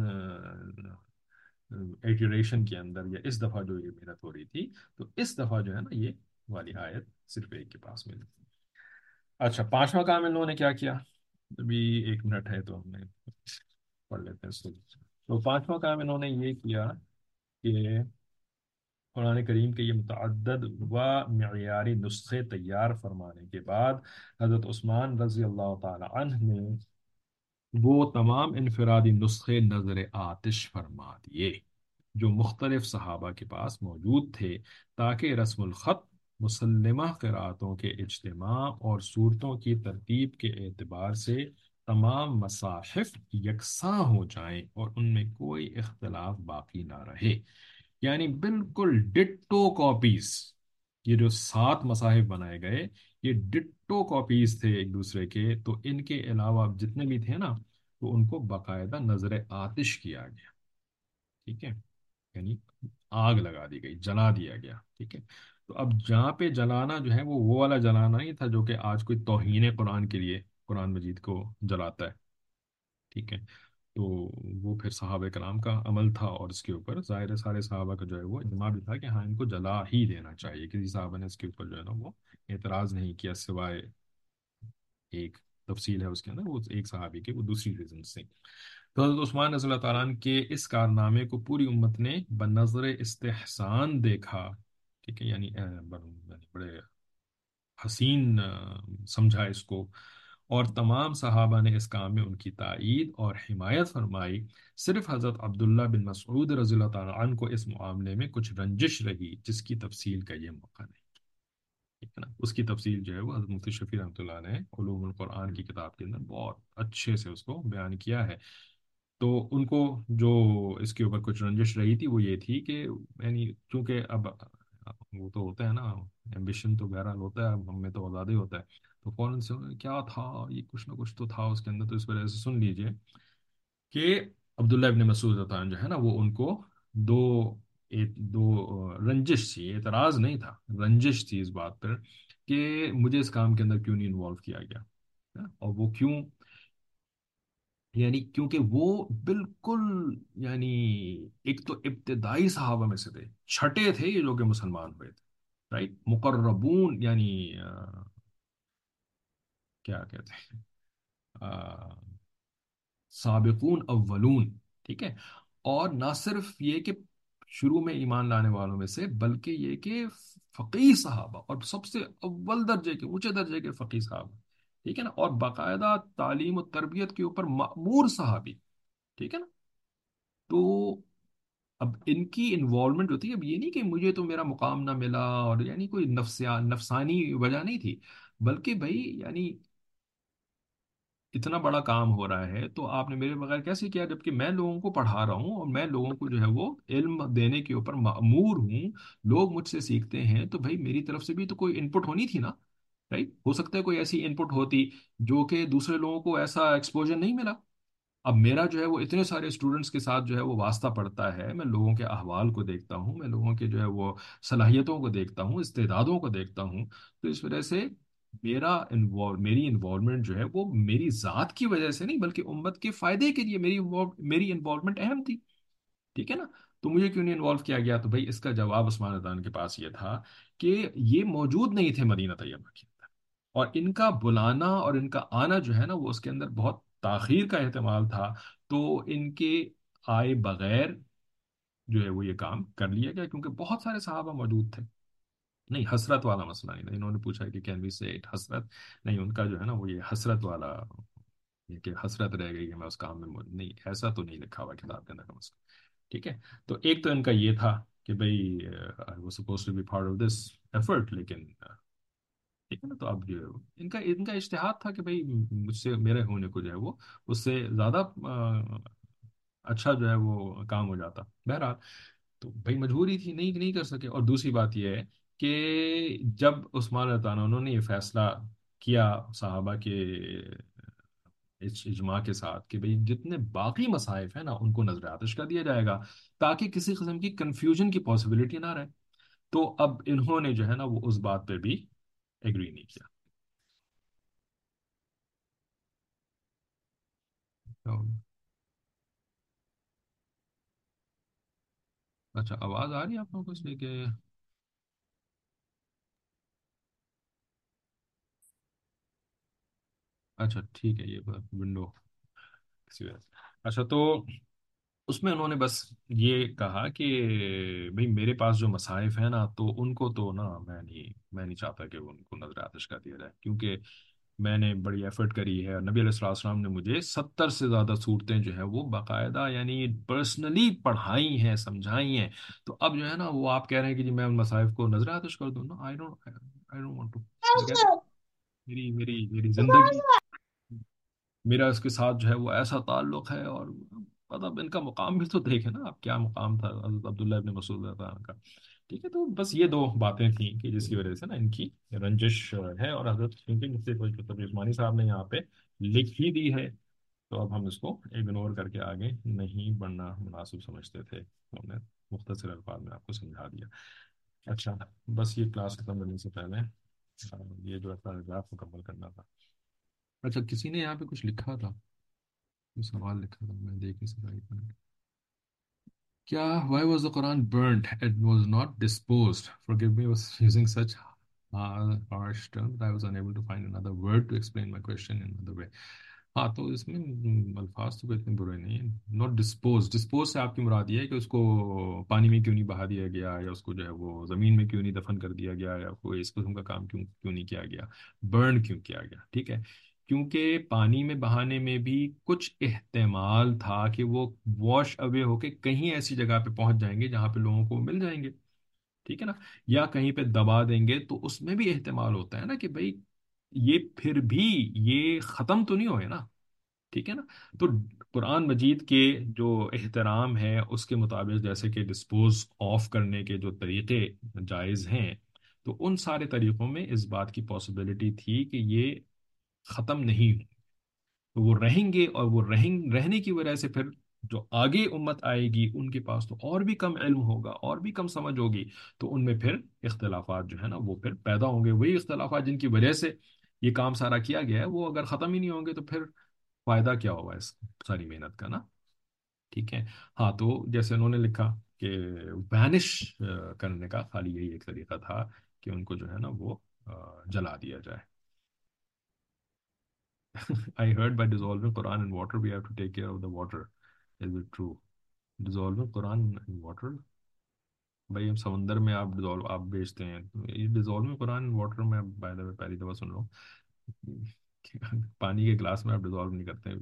ایٹریشن کے اندر، یا اس دفعہ جو یہ محنت ہو رہی تھی، تو اس دفعہ جو ہے نا یہ والی آیت صرف ایک کے پاس ملی. اچھا پانچواں کام ان لوگوں نے کیا کیا؟ ابھی ایک منٹ ہے تو ہم نے پڑھ لیتے ہیں اس کو. تو پانچواں کام انہوں نے یہ کیا کہ قرآن کریم کے یہ متعدد و معیاری نسخے تیار فرمانے کے بعد حضرت عثمان رضی اللہ تعالی عنہ نے وہ تمام انفرادی نسخے نظر آتش فرما دیے جو مختلف صحابہ کے پاس موجود تھے، تاکہ رسم الخط مسلمہ قرأتوں کے اجتماع اور صورتوں کی ترتیب کے اعتبار سے تمام مصاحف یکساں ہو جائیں اور ان میں کوئی اختلاف باقی نہ رہے. یعنی بالکل ڈٹو کاپیز، یہ جو سات مصاحف بنائے گئے یہ ڈٹو کاپیز تھے ایک دوسرے کے. تو ان کے علاوہ جتنے بھی تھے نا تو ان کو باقاعدہ نظر آتش کیا گیا، ٹھیک ہے، یعنی آگ لگا دی گئی، جلا دیا گیا. ٹھیک ہے. تو اب جہاں پہ جلانا جو ہے وہ وہ والا جلانا نہیں تھا جو کہ آج کوئی توہین قرآن کے لیے قرآن مجید کو جلاتا ہے. ٹھیک ہے. تو وہ پھر صحابہ کرام کا عمل تھا، اور اس کے اوپر ظاہر ہے سارے صحابہ کا جو ہے وہ اجماع بھی تھا کہ ہاں ان کو جلا ہی دینا چاہیے. کسی صحابہ نے اس کے اوپر جو ہے نا وہ اعتراض نہیں کیا، سوائے ایک تفصیل ہے اس کے اندر، وہ ایک صحابی کے وہ دوسری ریزن سے. تو حضرت عثمان رضی اللہ تعالیٰ عنہ کے اس کارنامے کو پوری امت نے بنظر استحسان دیکھا. ٹھیک ہے، یعنی اہ، بڑے بڑے حسین اہ، سمجھا اس کو، اور تمام صحابہ نے اس کام میں ان کی تائید اور حمایت فرمائی۔ صرف حضرت عبداللہ بن مسعود رضی اللہ تعالیٰ عنہ کو اس معاملے میں کچھ رنجش رہی، جس کی تفصیل کا یہ موقع نہیں، ٹھیک ہے نا۔ اس کی تفصیل جو ہے وہ حضرت مفتی شفیع رحمۃ اللہ نے علوم القرآن کی کتاب کے اندر بہت اچھے سے اس کو بیان کیا ہے۔ تو ان کو جو اس کے اوپر کچھ رنجش رہی تھی وہ یہ تھی کہ یعنی چونکہ اب وہ تو ہوتا ہے نا، ایمبیشن تو بہرحال ہوتا ہے، اب ہم میں تو آزادی ہوتا ہے، تو فوراً سے کیا تھا یہ، کچھ نہ کچھ تو تھا اس کے اندر، تو اس وجہ سے سن لیجئے کہ عبداللہ ابن مسعود رضی اللہ عنہ جو ہے نا وہ ان کو دو ایک دو رنجش تھی، اعتراض نہیں تھا، رنجش تھی اس بات پر کہ مجھے اس کام کے اندر کیوں نہیں انوالو کیا گیا، اور وہ کیوں، یعنی کیونکہ وہ بالکل یعنی ایک تو ابتدائی صحابہ میں سے تھے، چھٹے تھے یہ جو کہ مسلمان ہوئے تھے، رائٹ، مقربون یعنی آ، کیا کہتے ہیں، آ، سابقون اولون، ٹھیک ہے۔ اور نہ صرف یہ کہ شروع میں ایمان لانے والوں میں سے، بلکہ یہ کہ فقیہ صحابہ، اور سب سے اول درجے کے اونچے درجے کے فقیہ صحابہ، ٹھیک ہے نا، اور باقاعدہ تعلیم و تربیت کے اوپر مأمور صحابی، ٹھیک ہے نا۔ تو اب ان کی انوالومنٹ ہوتی ہے، اب یہ نہیں کہ مجھے تو میرا مقام نہ ملا، اور یعنی کوئی نفسیا نفسانی وجہ نہیں تھی، بلکہ بھائی یعنی اتنا بڑا کام ہو رہا ہے تو آپ نے میرے بغیر کیسے کیا، جبکہ میں لوگوں کو پڑھا رہا ہوں اور میں لوگوں کو جو ہے وہ علم دینے کے اوپر مأمور ہوں، لوگ مجھ سے سیکھتے ہیں، تو بھائی میری طرف سے بھی تو کوئی انپٹ ہونی تھی نا، رائٹ، ہو سکتا ہے کوئی ایسی انپٹ ہوتی جو کہ دوسرے لوگوں کو ایسا ایکسپوجر نہیں ملا۔ اب میرا جو ہے وہ اتنے سارے اسٹوڈنٹس کے ساتھ جو ہے وہ واسطہ پڑتا ہے، میں لوگوں کے احوال کو دیکھتا ہوں، میں لوگوں کے جو ہے وہ صلاحیتوں کو دیکھتا ہوں، استعدادوں کو دیکھتا ہوں، تو اس وجہ سے میرا انوالو میری انوالومنٹ جو ہے وہ میری ذات کی وجہ سے نہیں، بلکہ امت کے فائدے کے لیے میری involve- میری انوالومنٹ اہم تھی، ٹھیک ہے نا۔ تو مجھے کیوں نہیں انوالو کیا گیا، تو بھائی اس کا جواب عثمان عدنان کے پاس یہ تھا کہ یہ موجود نہیں تھے مدینہ طیبہ کے اندر، اور ان کا بلانا اور ان کا آنا جو ہے نا وہ اس کے اندر بہت تاخیر کا احتمال تھا، تو ان کے آئے بغیر جو ہے وہ یہ کام کر لیا گیا، کیونکہ بہت سارے صحابہ موجود تھے۔ نہیں، حسرت والا مسئلہ نہیں تھا، انہوں نے پوچھا کہ کین وی سے اٹ حسرت، نہیں ان کا جو ہے نا وہ یہ حسرت والا، یہ کہ حسرت رہ گئی کہ میں اس کام میں موجود نہیں، ایسا تو نہیں لکھا ہوا کتاب کے اندر کم از کم، ٹھیک ہے۔ تو ایک تو ان کا یہ تھا کہ بھئی I was supposed to be part of this effort, لیکن ٹھیک ہے نا، تو اب جو ہے وہ ان کا ان کا اجتہاد تھا کہ بھئی مجھ سے میرے ہونے کو جو ہے وہ اس سے زیادہ آ، اچھا جو ہے وہ کام ہو جاتا، بہرحال تو بھئی مجبوری تھی، نہیں نہیں کر سکے۔ اور دوسری بات یہ ہے کہ جب عثمان رضی اللہ عنہ انہوں نے یہ فیصلہ کیا صحابہ کے اج- اجماع کے ساتھ کہ بھئی جتنے باقی مصائف ہیں نا ان کو نظر آتش کر دیا جائے گا، تاکہ کسی قسم کی کنفیوژن کی پاسبلٹی نہ رہے، تو اب انہوں نے جو ہے نا وہ اس بات پہ بھی ایگری نہیں کیا۔ تو اچھا، آواز آ رہی ہے آپ لوگوں کو اس لیے کہ اچھا ٹھیک ہے، یہ ونڈو کسی وجہ سے، اچھا تو اس میں انہوں نے بس یہ کہا کہ بھئی میرے پاس جو مصائف ہیں نا تو ان کو تو نا میں نہیں میں نہیں چاہتا کہ ان کو نظر آتش کر دیا جائے، کیونکہ میں نے بڑی ایفرٹ کری ہے، اور نبی علیہ الصلوۃ والسلام نے مجھے ستر سے زیادہ صورتیں جو ہے وہ باقاعدہ یعنی پرسنلی پڑھائی ہیں، سمجھائی ہیں، تو اب جو ہے نا وہ آپ کہہ رہے ہیں کہ جی میں ان مصائف کو نظر آتش کر دوں نا، I don't I don't want to, میں کہتا ہوں میری میری میری زندگی، میرا اس کے ساتھ جو ہے وہ ایسا تعلق ہے، اور مطلب ان کا مقام بھی تو دیکھیں نا آپ، کیا مقام تھا حضرت عبداللہ ابن مسعود رضی اللہ عنہ کا، ٹھیک ہے۔ تو بس یہ دو باتیں تھیں کہ جس کی وجہ سے نا ان کی رنجش ہے، اور حضرت کیونکہ مجھ سے کوئی تبریز عثمانی صاحب نے یہاں پہ لکھ ہی دی ہے، تو اب ہم اس کو اگنور کر کے آگے نہیں بڑھنا مناسب سمجھتے تھے، تو ہم نے مختصر الفاظ میں آپ کو سمجھا دیا۔ اچھا، بس یہ کلاس ختم کرنے سے پہلے آ، یہ جو ہے پیراگراف مکمل کرنا تھا۔ اچھا، کسی نے یہاں پہ کچھ لکھا تھا، کوئی سوال لکھا تھا، میں دیکھ نہیں سکا ایک منٹ۔ کیا why was the Quran burnt and was not disposed? Forgive me was using such uh, harsh term that I was unable to find another word to explain my question in another way. ہاں تو اس میں م، الفاظ تو کوئی اتنے برے نہیں ہیں، ناٹ ڈسپوز، ڈسپوز سے آپ کی مراد یہ ہے کہ اس کو پانی میں کیوں نہیں بہا دیا گیا، یا اس کو جو ہے وہ زمین میں کیوں نہیں دفن کر دیا گیا، یا کوئی اس قسم کا کام کیوں کیوں نہیں کیا گیا، برن کیوں کیا گیا، ٹھیک ہے۔ کیونکہ پانی میں بہانے میں بھی کچھ احتمال تھا کہ وہ واش اوے ہو کے کہیں ایسی جگہ پہ پہنچ جائیں گے جہاں پہ لوگوں کو مل جائیں گے، ٹھیک ہے نا، یا کہیں پہ دبا دیں گے، تو اس میں بھی احتمال ہوتا ہے نا کہ بھائی یہ پھر بھی یہ ختم تو نہیں ہوئے نا، ٹھیک ہے نا۔ تو قرآن مجید کے جو احترام ہے اس کے مطابق جیسے کہ ڈسپوز آف کرنے کے جو طریقے جائز ہیں، تو ان سارے طریقوں میں اس بات کی پاسبلٹی تھی کہ یہ ختم نہیں ہوں، تو وہ رہیں گے، اور وہ رہیں رہنے کی وجہ سے پھر جو آگے امت آئے گی ان کے پاس تو اور بھی کم علم ہوگا، اور بھی کم سمجھ ہوگی، تو ان میں پھر اختلافات جو ہے نا وہ پھر پیدا ہوں گے، وہی اختلافات جن کی وجہ سے یہ کام سارا کیا گیا ہے وہ اگر ختم ہی نہیں ہوں گے تو پھر فائدہ کیا ہوگا اس ساری محنت کا نا، ٹھیک ہے۔ ہاں تو جیسے انہوں نے لکھا کہ وینش کرنے کا خالی یہی ایک طریقہ تھا کہ ان کو جو ہے نا وہ آ، جلا دیا جائے۔ I heard by dissolving Quran in water, we have to take care of the water. Is it true? Dissolving Quran in water? بھائی ہم سمندر میں آپ ڈیزولو آپ بیچتے ہیں، یہ ڈیزولونگ قرآن واٹر میں بائی دا وے پہلی دفعہ سن رہا ہوں۔ پانی کے گلاس میں آپ ڈیزولو نہیں کرتے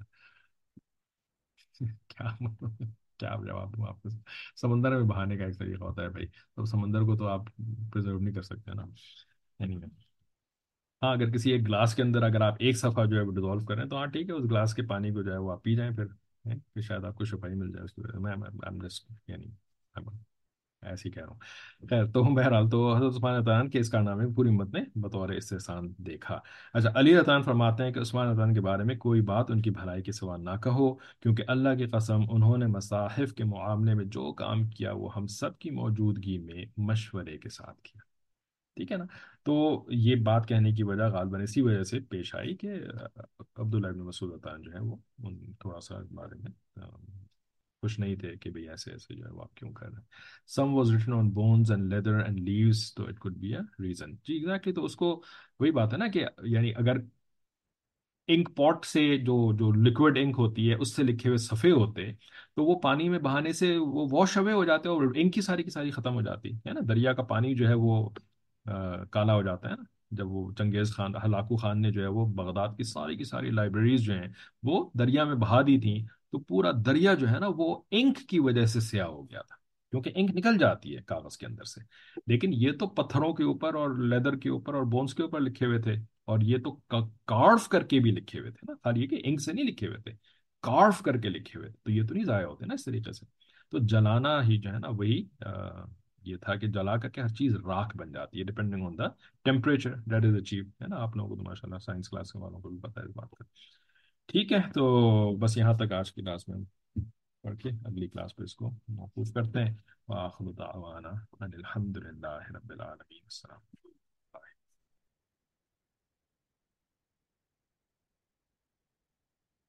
کیا کیا جواب دوں آپ کو؟ سمندر میں بہانے کا ایک طریقہ ہوتا ہے بھائی، تو سمندر کو تو آپ پرزرو نہیں کر سکتے نا، anyway۔ ہاں اگر کسی ایک گلاس کے اندر اگر آپ ایک صفحہ جو ہے وہ ڈیزولو کریں تو ہاں ٹھیک ہے، اس گلاس کے پانی کو جو ہے وہ آپ پی جائیں پھر، ہیں؟ پھر شاید آپ کو شفائی مل جائے اس کی وجہ سے۔ میں میں- I'm just- یعنی I'm ایسے ہی کہہ رہا ہوں۔ خیر تو بہرحال تو حضرت عثمان رضی اللہ عنہ کے اس کارنامے کو پوری امت نے بطور استحسان دیکھا۔ اچھا، علی رضی اللہ عنہ فرماتے ہیں کہ عثمان رضی اللہ عنہ کے بارے میں کوئی بات ان کی بھلائی کے سوا نہ کہو، کیونکہ اللہ کی قسم انہوں نے مصاحف کے معاملے میں جو کام کیا وہ ہم سب کی موجودگی میں مشورے کے ساتھ کیا، ٹھیک ہے نا۔ تو یہ بات کہنے کی وجہ غالباً اسی وجہ سے پیش آئی کہ عبداللہ ابن مسعود رضی اللہ عنہ جو ہے وہ ان- تھوڑا سا اس بارے میں خوش نہیں تھے کہ بھئی ایسے ایسے جو ہے وہ آپ کیوں کر رہے ہیں۔ Some was written on bones and leather and leaves, تو it could be a reason, جی ایگزیکٹلی۔ تو اس کو وہی بات ہے نا کہ یعنی اگر انک پاٹ سے جو جو لکوڈ انک ہوتی ہے اس سے لکھے ہوئے صفحے ہوتے تو وہ پانی میں بہانے سے وہ واش اوے ہو جاتے اور انک کی ساری کی ساری ختم ہو جاتی ہے نا، دریا کا پانی جو ہے وہ آ، کالا ہو جاتا ہے نا، جب وہ چنگیز خان ہلاکو خان نے جو ہے وہ بغداد کی ساری کی ساری لائبریریز جو ہیں وہ دریا میں بہا دی تھیں، تو پورا دریا جو ہے نا وہ انک کی وجہ سے سیاہ ہو گیا تھا، کیونکہ انک نکل جاتی ہے کاغذ کے اندر سے، لیکن یہ تو پتھروں کے اوپر اور لیدر کے اوپر اور بونس کے اوپر لکھے ہوئے تھے، اور یہ تو کارف کر کے بھی لکھے ہوئے تھے نا، خالی یہ کہ انک سے نہیں لکھے ہوئے تھے، کارف کر کے لکھے ہوئے تھے، تو یہ تو نہیں ضائع ہوتے نا اس طریقے سے۔ تو جلانا ہی جو ہے نا وہی آ، یہ تھا کہ جلا کر کے ہر چیز راکھ بن جاتی ہے depending on the temperature that is achieve, ہے نا۔ آپ لوگوں کو تو ماشاء اللہ سائنس کلاس کے والوں کو بھی پتہ ہے اس بات کا، ٹھیک ہے۔ تو بس یہاں تک آج کی کلاس میں پڑھ کے اگلی کلاس پہ اس کو موقوف کرتے ہیں۔ وآخر دعوانا ان الحمد للہ رب العالمین، السلام۔